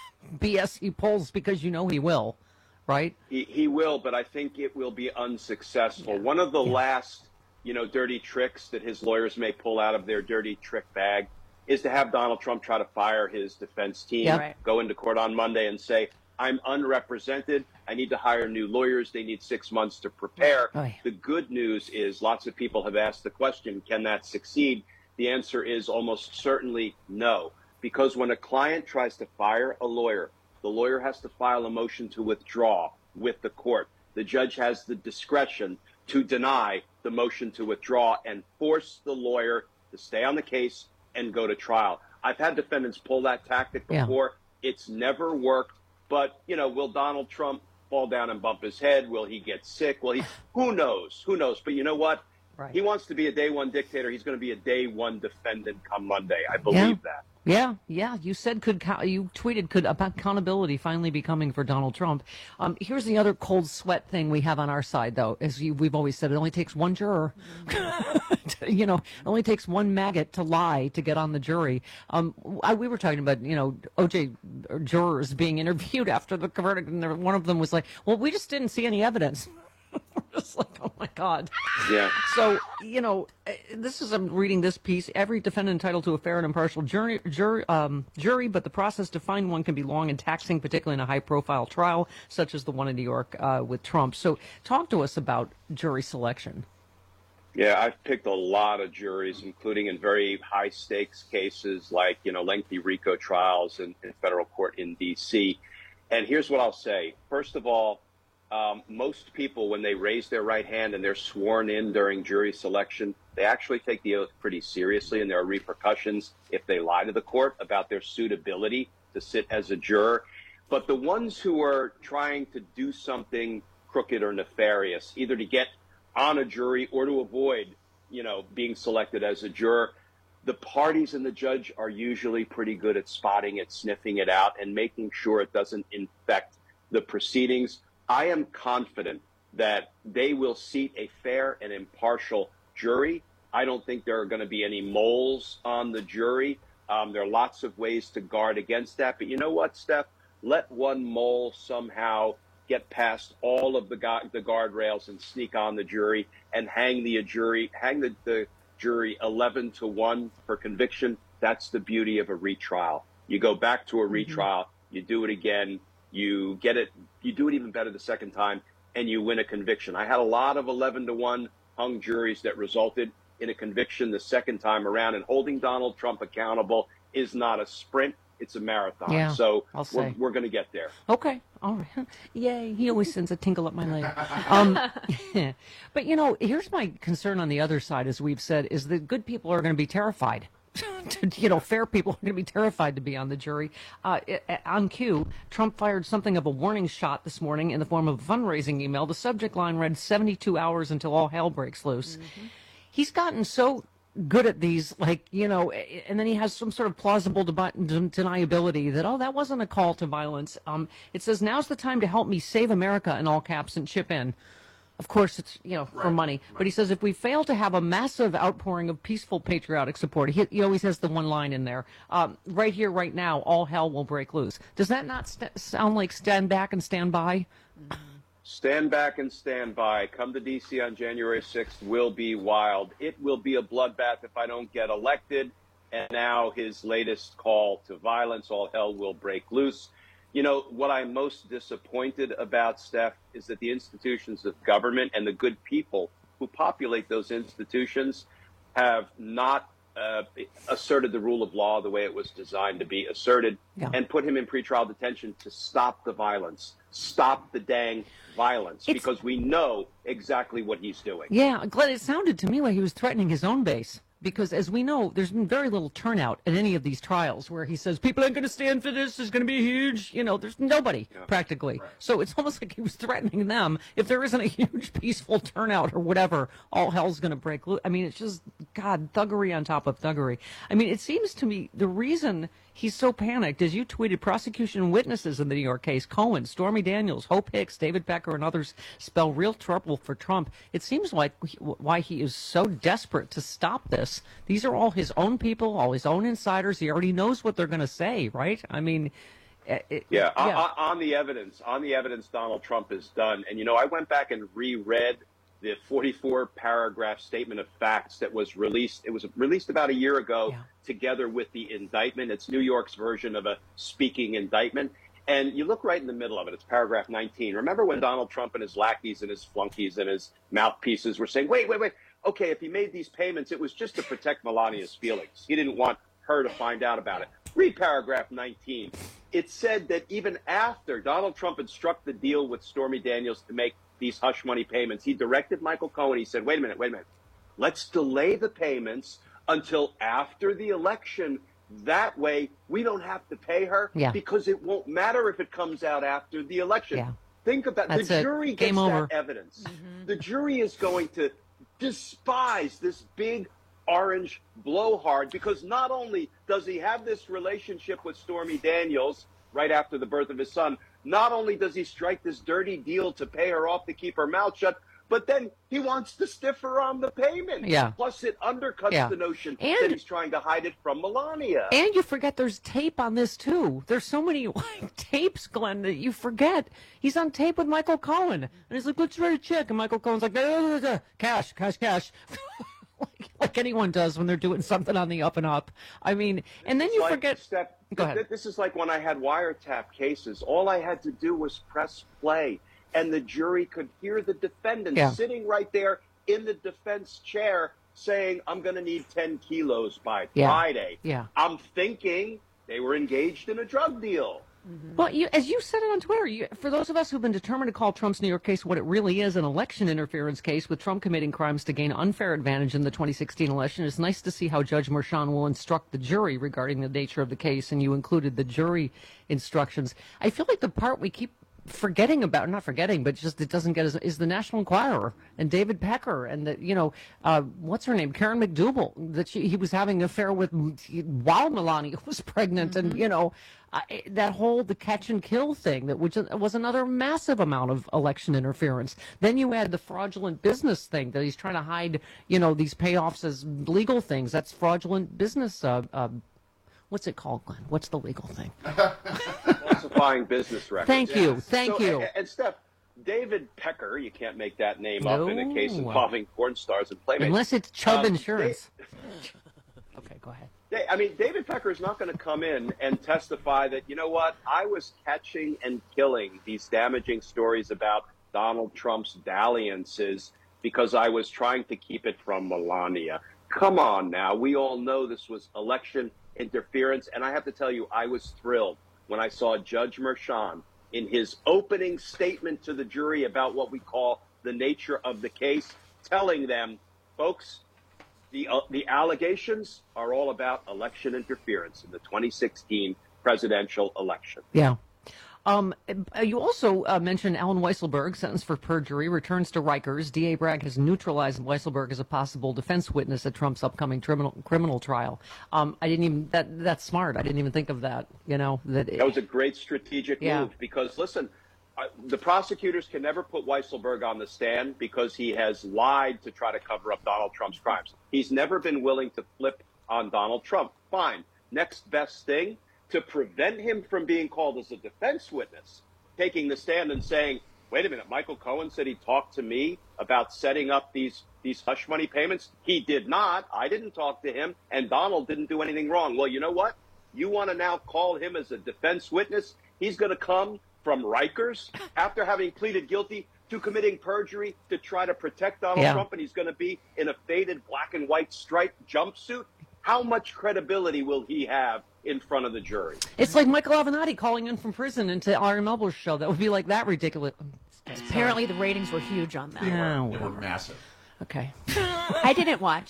BS he pulls, because he will, right? He will, but I think it will be unsuccessful. One of the last, dirty tricks that his lawyers may pull out of their dirty trick bag is to have Donald Trump try to fire his defense team, go into court on Monday and say, I'm unrepresented. I need to hire new lawyers. They need 6 months to prepare. The good news is lots of people have asked the question, can that succeed? The answer is almost certainly no. Because when a client tries to fire a lawyer, the lawyer has to file a motion to withdraw with the court. The judge has the discretion to deny the motion to withdraw and force the lawyer to stay on the case and go to trial. I've had defendants pull that tactic before. It's never worked. But, will Donald Trump fall down and bump his head? Will he get sick? Who knows? Who knows? But you know what? He wants to be a day one dictator. He's going to be a day one defendant come Monday. I believe that. Yeah. You said you tweeted could accountability finally be coming for Donald Trump. Here's the other cold sweat thing we have on our side, though. As we've always said, it only takes one juror. It only takes one maggot to lie to get on the jury. We were talking about, OJ jurors being interviewed after the verdict, and one of them was like, well, we just didn't see any evidence. It's like, oh my God. Yeah. So, you know, I'm reading this piece. Every defendant entitled to a fair and impartial jury, but the process to find one can be long and taxing, particularly in a high-profile trial, such as the one in New York with Trump. So talk to us about jury selection. Yeah, I've picked a lot of juries, including in very high-stakes cases like, lengthy RICO trials in federal court in D.C. And here's what I'll say. First of all, most people, when they raise their right hand and they're sworn in during jury selection, they actually take the oath pretty seriously, and there are repercussions if they lie to the court about their suitability to sit as a juror. But the ones who are trying to do something crooked or nefarious, either to get on a jury or to avoid, being selected as a juror, the parties and the judge are usually pretty good at spotting it, sniffing it out, and making sure it doesn't infect the proceedings. I am confident that they will seat a fair and impartial jury. I don't think there are going to be any moles on the jury. There are lots of ways to guard against that. But you know what, Steph? Let one mole somehow get past all of the guardrails and sneak on the jury and hang the jury 11-1 for conviction. That's the beauty of a retrial. You go back to a retrial, you do it again, you get it, you do it even better the second time, and you win a conviction. I had a lot of 11-1 hung juries that resulted in a conviction the second time around, and holding Donald Trump accountable is not a sprint. It's a marathon. Yeah, so say. we're going to get there. Okay. All right. Yay. He always sends a tinkle up my leg. But, here's my concern on the other side, as we've said, is that good people are going to be terrified. Fair people are going to be terrified to be on the jury. On cue, Trump fired something of a warning shot this morning in the form of a fundraising email. The subject line read 72 hours until all hell breaks loose. Mm-hmm. He's gotten so good at these, and then he has some sort of plausible deniability that, that wasn't a call to violence. It says, now's the time to help me save America, in all caps, and chip in. Of course, it's, for money. Right. But he says, if we fail to have a massive outpouring of peaceful patriotic support, he always has the one line in there, right here, right now, all hell will break loose. Does that not sound like stand back and stand by? Mm-hmm. Stand back and stand by. Come to D.C. on January 6th will be wild. It will be a bloodbath if I don't get elected. And now his latest call to violence, all hell will break loose. What I'm most disappointed about, Steph, is that the institutions of government and the good people who populate those institutions have not asserted the rule of law the way it was designed to be asserted, and put him in pretrial detention to stop the violence, stop the dang violence, because we know exactly what he's doing. Yeah, Glenn, it sounded to me like he was threatening his own base. Because, as we know, there's been very little turnout at any of these trials where he says, people ain't going to stand for this, it's going to be huge. There's nobody, practically. Right. So it's almost like he was threatening them. If there isn't a huge peaceful turnout or whatever, all hell's going to break loose. I mean, it's just, God, thuggery on top of thuggery. I mean, it seems to me the reason he's so panicked, as you tweeted, prosecution witnesses in the New York case, Cohen, Stormy Daniels, Hope Hicks, David Becker, and others spell real trouble for Trump. It seems like why he is so desperate to stop this. These are all his own people, all his own insiders. He already knows what they're going to say, right? I mean, on the evidence Donald Trump has done. And, I went back and reread the 44-paragraph statement of facts that was released. It was released about a year ago together with the indictment. It's New York's version of a speaking indictment. And you look right in the middle of it. It's paragraph 19. Remember when Donald Trump and his lackeys and his flunkies and his mouthpieces were saying, wait. Okay, if he made these payments, it was just to protect Melania's feelings. He didn't want her to find out about it. Read paragraph 19. It said that even after Donald Trump had struck the deal with Stormy Daniels to make these hush money payments, he directed Michael Cohen. He said, wait a minute. Let's delay the payments until after the election. That way, we don't have to pay her because it won't matter if it comes out after the election. Yeah. Think about it. The jury gets that evidence. Mm-hmm. The jury is going to despise this big orange blowhard because not only does he have this relationship with Stormy Daniels right after the birth of his son, not only does he strike this dirty deal to pay her off to keep her mouth shut, But then he wants to stiffer on the payment. Yeah. Plus, it undercuts the notion that he's trying to hide it from Melania. And you forget there's tape on this, too. There's so many tapes, Glenn, that you forget. He's on tape with Michael Cohen. And he's like, let's write a check. And Michael Cohen's like, cash. like anyone does when they're doing something on the up and up. I mean, and then you forget. Go ahead. This is like when I had wiretap cases. All I had to do was press play, and the jury could hear the defendant sitting right there in the defense chair saying, I'm going to need 10 kilos by Friday. Yeah. I'm thinking they were engaged in a drug deal. Well, as you said it on Twitter, for those of us who've been determined to call Trump's New York case what it really is, an election interference case with Trump committing crimes to gain unfair advantage in the 2016 election, it's nice to see how Judge Merchan will instruct the jury regarding the nature of the case, and you included the jury instructions. I feel like the part we keep forgetting about, not forgetting, but just it doesn't get is the National Enquirer and David Pecker and what's her name, Karen McDougal, that he was having an affair with while Melania was pregnant, and that whole the catch and kill thing which was another massive amount of election interference. Then you add the fraudulent business thing that he's trying to hide, these payoffs as legal things. That's fraudulent business. What's it called, Glenn? What's the legal thing? Falsifying business records. Thank you. And Steph, David Pecker, you can't make that name up in a case involving porn stars and playmates. Unless it's Chubb Insurance. Okay, go ahead. David Pecker is not going to come in and testify that, I was catching and killing these damaging stories about Donald Trump's dalliances because I was trying to keep it from Melania. Come on now. We all know this was election interference, and I have to tell you, I was thrilled when I saw Judge Merchan in his opening statement to the jury about what we call the nature of the case, telling them, folks, the allegations are all about election interference in the 2016 presidential election. Yeah. You also mentioned Alan Weisselberg, sentenced for perjury, returns to Rikers. D.A. Bragg has neutralized Weisselberg as a possible defense witness at Trump's upcoming criminal trial. That's smart. I didn't even think of that. That was a great strategic move because, listen, the prosecutors can never put Weisselberg on the stand because he has lied to try to cover up Donald Trump's crimes. He's never been willing to flip on Donald Trump. Fine. Next best thing, to prevent him from being called as a defense witness, taking the stand and saying, wait a minute, Michael Cohen said he talked to me about setting up these hush money payments. He did not. I didn't talk to him, and Donald didn't do anything wrong. Well, you know what? You want to now call him as a defense witness? He's going to come from Rikers after having pleaded guilty to committing perjury to try to protect Donald Trump, and he's going to be in a faded black and white striped jumpsuit. How much credibility will he have in front of the jury? It's like Michael Avenatti calling in from prison into Ari Melber's show. That would be like that ridiculous. Apparently the ratings were huge on that. Yeah, they were massive. Okay. I didn't watch.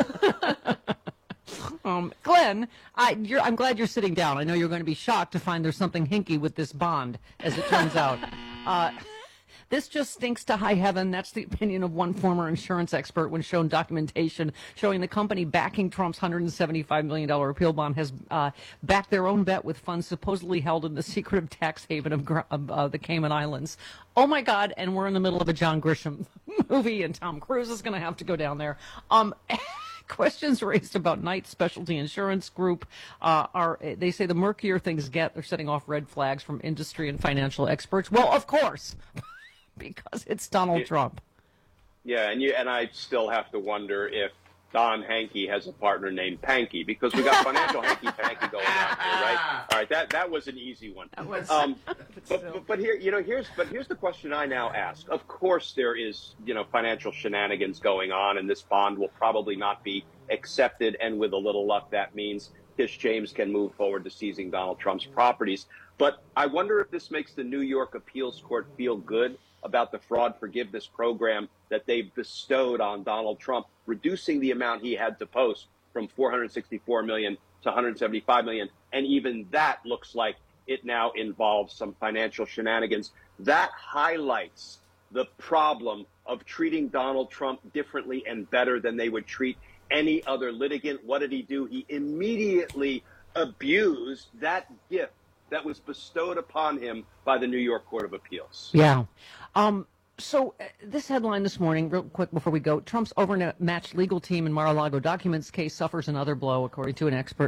Glenn, I'm glad you're sitting down. I know you're going to be shocked to find there's something hinky with this bond, as it turns out. This just stinks to high heaven. That's the opinion of one former insurance expert when shown documentation showing the company backing Trump's $175 million appeal bond has backed their own bet with funds supposedly held in the secretive tax haven of the Cayman Islands. Oh, my God, and we're in the middle of a John Grisham movie, and Tom Cruise is going to have to go down there. Questions raised about Knight Specialty Insurance Group they say the murkier things get, they're setting off red flags from industry and financial experts. Well, of course, because it's Donald Trump. Yeah, and I still have to wonder if Don Hankey has a partner named Panky, because we got financial hanky-panky going on here, right? All right, that was an easy one. That was, but here's the question I now ask. Of course, there is financial shenanigans going on, and this bond will probably not be accepted. And with a little luck, that means Tish James can move forward to seizing Donald Trump's properties. But I wonder if this makes the New York Appeals Court feel good about the fraud forgiveness program that they've bestowed on Donald Trump, reducing the amount he had to post from $464 million to $175 million. And even that looks like it now involves some financial shenanigans. That highlights the problem of treating Donald Trump differently and better than they would treat any other litigant. What did he do? He immediately abused that gift that was bestowed upon him by the New York Court of Appeals. Yeah. So this headline this morning, real quick before we go, Trump's overmatched legal team in Mar-a-Lago documents case suffers another blow, according to an expert.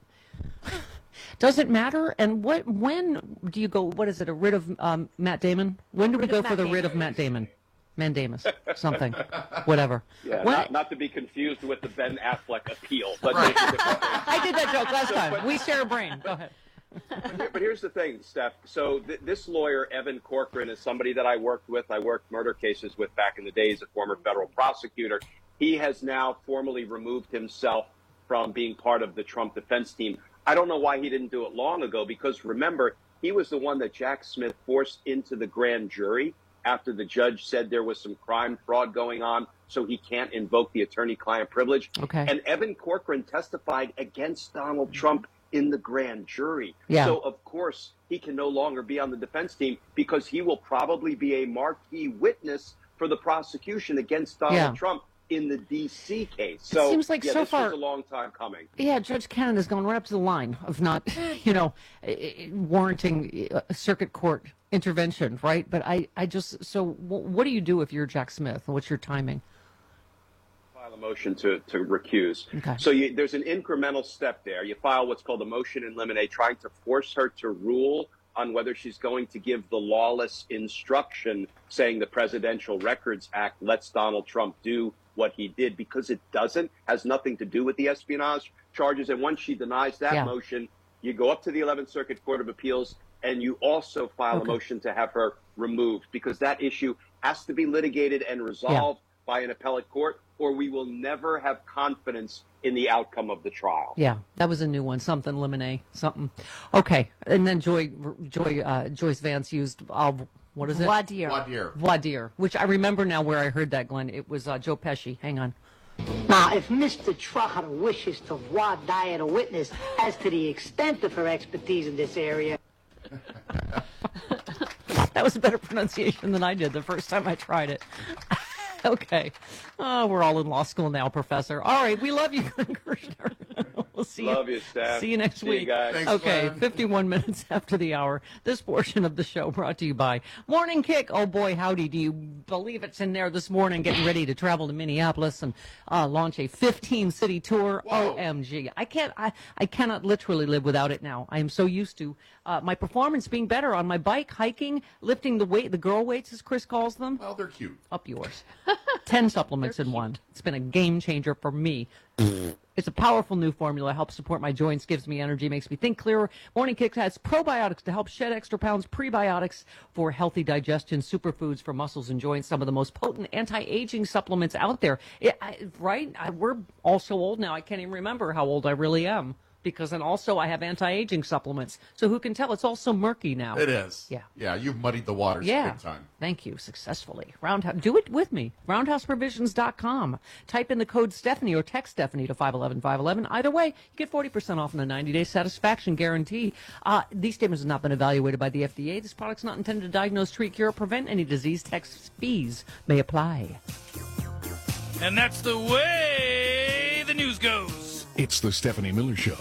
Does it matter? And when do you go, what is it, a writ of Matt Damon? When do we go for the writ of Matt Damon? Mandamus, something, whatever. Yeah, not to be confused with the Ben Affleck appeal. But I did that joke last time. We share a brain. Go ahead. But here's the thing, Steph. So this lawyer, Evan Corcoran, is somebody that I worked with. I worked murder cases with back in the days, a former federal prosecutor. He has now formally removed himself from being part of the Trump defense team. I don't know why he didn't do it long ago, because remember, he was the one that Jack Smith forced into the grand jury after the judge said there was some crime fraud going on, so he can't invoke the attorney-client privilege. Okay. And Evan Corcoran testified against Donald Trump in the grand jury. Yeah. So, of course, he can no longer be on the defense team because he will probably be a marquee witness for the prosecution against Donald Trump in the D.C. case. So, it seems like so this far, was a long time coming. Yeah, Judge Canada's going right up to the line of not, warranting a circuit court intervention, right? But what do you do if you're Jack Smith? What's your timing? File a motion to recuse. Okay. So there's an incremental step there. You file what's called a motion in limine, trying to force her to rule on whether she's going to give the lawless instruction saying the Presidential Records Act lets Donald Trump do what he did, because it doesn't, has nothing to do with the espionage charges. And once she denies that motion, you go up to the 11th Circuit Court of Appeals, and you also file a motion to have her removed, because that issue has to be litigated and resolved by an appellate court, or we will never have confidence in the outcome of the trial. Yeah, that was a new one. Something lemonade, something. Okay, and then Joyce Vance used what is it? Voir dire. Voir dire, which I remember now where I heard that, Glenn. It was Joe Pesci. Hang on. Now, if Mr. Trotter wishes to voir dire a witness as to the extent of her expertise in this area. That was a better pronunciation than I did the first time I tried it. Okay. Oh, we're all in law school now, Professor. All right. We love you, Glenn Kirshner. We'll see Love you, Steph. See you next See week. you guys. Thanks, okay. Glenn. 51 minutes after the hour. This portion of the show brought to you by Morning Kick. Oh, boy, howdy. Do you believe it's in there this morning, getting ready to travel to Minneapolis and launch a 15-city tour? Whoa. OMG. I cannot literally live without it now. I am so used to my performance being better on my bike, hiking, lifting the weight, the girl weights, as Chris calls them. Well, they're cute. Up yours. 10 supplements in one. It's been a game changer for me. It's a powerful new formula. Helps support my joints, gives me energy, makes me think clearer. Morning Kick has probiotics to help shed extra pounds, prebiotics for healthy digestion, superfoods for muscles and joints, some of the most potent anti-aging supplements out there. We're all so old now, I can't even remember how old I really am. Because I have anti-aging supplements. So who can tell? It's all so murky now. It is. Yeah. Yeah, you've muddied the waters big time. Thank you. Successfully. Roundhouse. Do it with me. RoundhouseProvisions.com. Type in the code Stephanie or text Stephanie to 511-511. Either way, you get 40% off on the 90-day satisfaction guarantee. These statements have not been evaluated by the FDA. This product's not intended to diagnose, treat, cure, or prevent any disease. Tax fees may apply. And that's the way the news goes. It's the Stephanie Miller Show.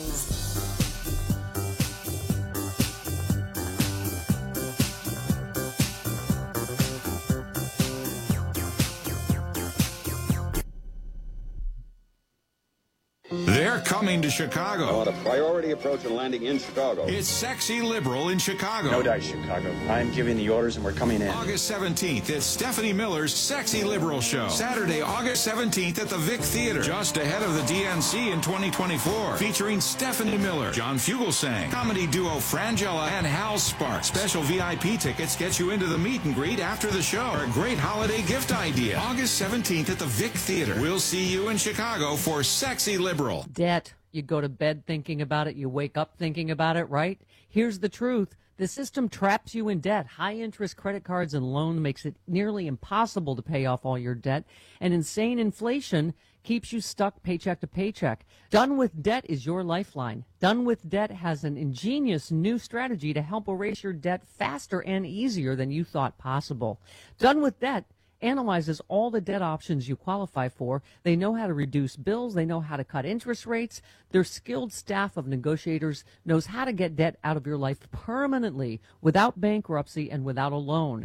They're coming to Chicago. I want a priority approach and landing in Chicago. It's Sexy Liberal in Chicago. No dice, Chicago. I'm giving the orders and we're coming in. August 17th, it's Stephanie Miller's Sexy Liberal Show. Saturday, August 17th at the Vic Theater, just ahead of the DNC in 2024. Featuring Stephanie Miller, John Fugelsang, comedy duo Frangella, and Hal Sparks. Special VIP tickets get you into the meet and greet after the show. A great holiday gift idea. August 17th at the Vic Theater. We'll see you in Chicago for Sexy Liberal. Debt. You go to bed thinking about it. You wake up thinking about it, right? Here's the truth. The system traps you in debt. High-interest credit cards and loans makes it nearly impossible to pay off all your debt. And insane inflation keeps you stuck paycheck to paycheck. Done with Debt is your lifeline. Done with Debt has an ingenious new strategy to help erase your debt faster and easier than you thought possible. Done with Debt analyzes all the debt options you qualify for. They know how to reduce bills. They know how to cut interest rates. Their skilled staff of negotiators knows how to get debt out of your life permanently without bankruptcy and without a loan.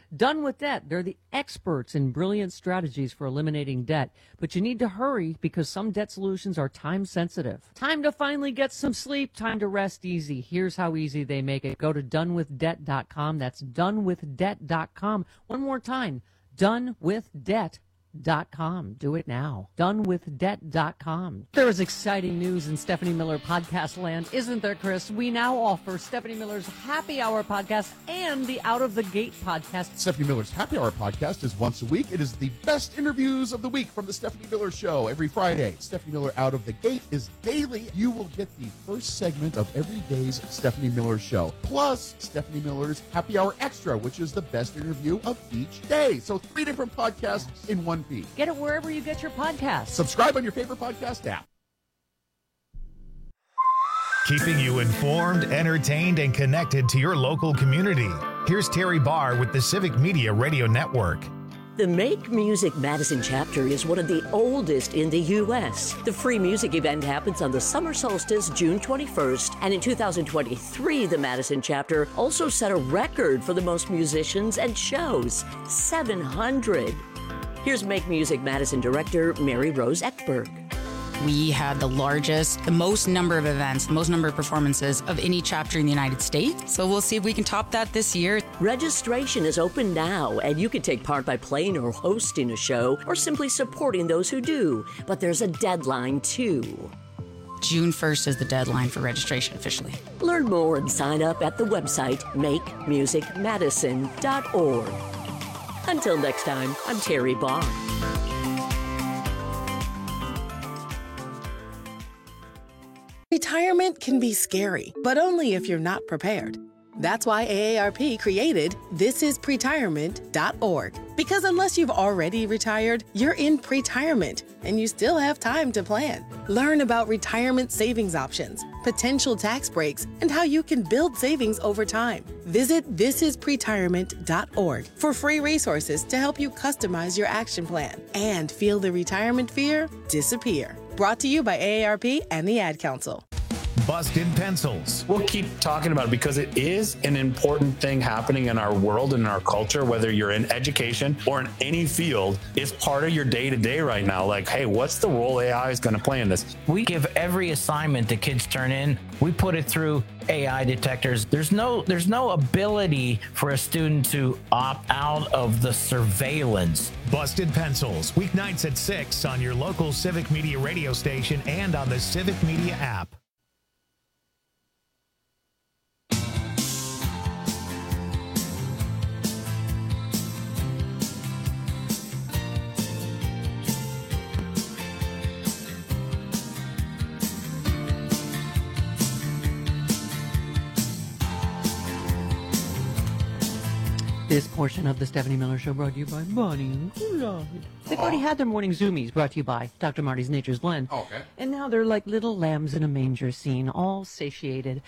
Done with Debt. They're the experts in brilliant strategies for eliminating debt. But you need to hurry because some debt solutions are time sensitive. Time to finally get some sleep. Time to rest easy. Here's how easy they make it. Go to donewithdebt.com. That's donewithdebt.com. One more time. Donewithdebt.com. Do it now. Donewithdebt.com. There is exciting news in Stephanie Miller podcast land, isn't there, Chris? We now offer Stephanie Miller's Happy Hour podcast and the Out of the Gate podcast. Stephanie Miller's Happy Hour podcast is once a week. It is the best interviews of the week from the Stephanie Miller Show every Friday. Stephanie Miller Out of the Gate is daily. You will get the first segment of every day's Stephanie Miller Show, plus Stephanie Miller's Happy Hour Extra, which is the best interview of each day. So 3 different podcasts in one feed. Get it wherever you get your podcasts. Subscribe on your favorite podcast app. Keeping you informed, entertained, and connected to your local community. Here's Terry Barr with the Civic Media Radio Network. The Make Music Madison chapter is one of the oldest in the U.S. The free music event happens on the summer solstice, June 21st, and in 2023, the Madison chapter also set a record for the most musicians and shows, 700. Here's Make Music Madison director Mary Rose Eckberg. We had the most number of events, the most number of performances of any chapter in the United States. So we'll see if we can top that this year. Registration is open now, and you can take part by playing or hosting a show or simply supporting those who do. But there's a deadline, too. June 1st is the deadline for registration officially. Learn more and sign up at the website makemusicmadison.org. Until next time, I'm Terry Barr. Retirement can be scary, but only if you're not prepared. That's why AARP created thisispretirement.org. Because unless you've already retired, you're in pretirement, and you still have time to plan. Learn about retirement savings options, potential tax breaks, and how you can build savings over time. Visit thisispretirement.org for free resources to help you customize your action plan and feel the retirement fear disappear. Brought to you by AARP and the Ad Council. Busted Pencils. We'll keep talking about it because it is an important thing happening in our world and in our culture, whether you're in education or in any field. It's part of your day-to-day right now. Like, hey, what's the role AI is going to play in this? We give every assignment the kids turn in, we put it through AI detectors. There's no ability for a student to opt out of the surveillance. Busted Pencils, weeknights at 6 on your local Civic Media radio station and on the Civic Media app. This portion of the Stephanie Miller Show brought to you by Bonnie and Clyde. They've already had their morning Zoomies brought to you by Dr. Marty's Nature's Blend. Oh, okay. And now they're like little lambs in a manger scene, all satiated.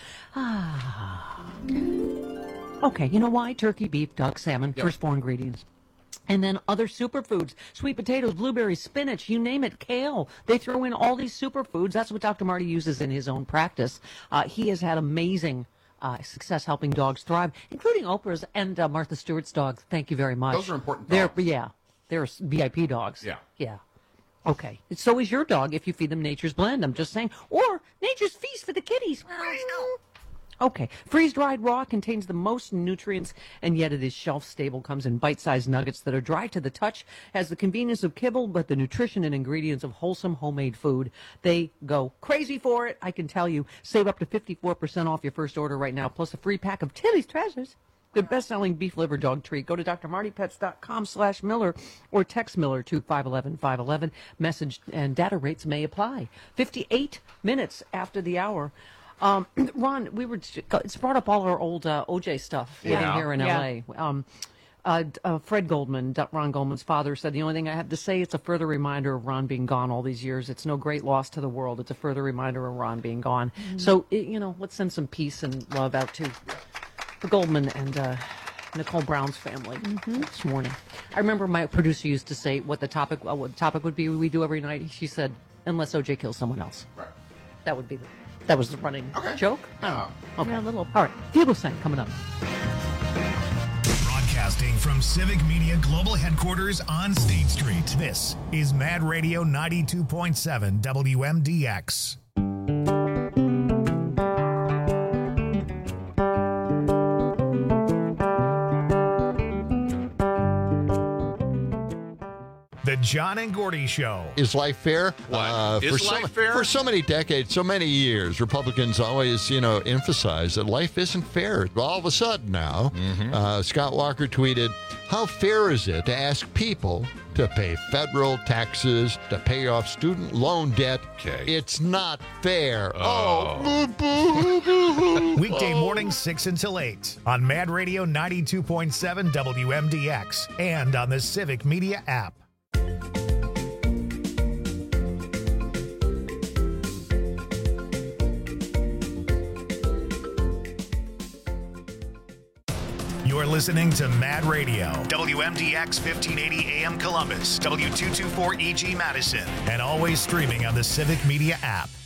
Okay, you know why? Turkey, beef, duck, salmon, first 4 ingredients. And then other superfoods, sweet potatoes, blueberries, spinach, you name it, kale. They throw in all these superfoods. That's what Dr. Marty uses in his own practice. He has had amazing success helping dogs thrive, including Oprah's and Martha Stewart's dogs. Thank you very much. Those are important dogs. They're VIP dogs. Yeah. Okay. So is your dog if you feed them Nature's Blend. I'm just saying. Or Nature's Feast for the kitties. Okay. Freeze-dried raw contains the most nutrients, and yet it is shelf-stable, comes in bite-sized nuggets that are dry to the touch, has the convenience of kibble, but the nutrition and ingredients of wholesome homemade food. They go crazy for it, I can tell you. Save up to 54% off your first order right now, plus a free pack of Tilly's Treasures. The best-selling beef liver dog treat. Go to drmartypets.com/Miller or text Miller to 511-511. Message and data rates may apply. 58 minutes after the hour. Ron, it's brought up all our old OJ stuff living here in L.A. Fred Goldman, Ron Goldman's father, said, the only thing I have to say, it's a further reminder of Ron being gone all these years. It's no great loss to the world. It's a further reminder of Ron being gone. Mm-hmm. So, let's send some peace and love out to the Goldman and Nicole Brown's family this morning. I remember my producer used to say what the topic would be we do every night. She said, unless OJ kills someone else. Right. That was the running joke. Yeah. Okay. Yeah, a little. All right. Fugle Sang coming up. Broadcasting from Civic Media Global Headquarters on State Street. This is Mad Radio 92.7 WMDX. The John and Gordy Show. Is life fair? Is life fair? For so many decades, so many years, Republicans always, emphasize that life isn't fair. All of a sudden now, Scott Walker tweeted, "How fair is it to ask people to pay federal taxes, to pay off student loan debt? It's not fair." Weekday mornings 6 until 8 on Mad Radio 92.7 WMDX and on the Civic Media app. You're listening to Mad Radio, WMDX 1580 AM Columbus, W224 EG Madison, and always streaming on the Civic Media app.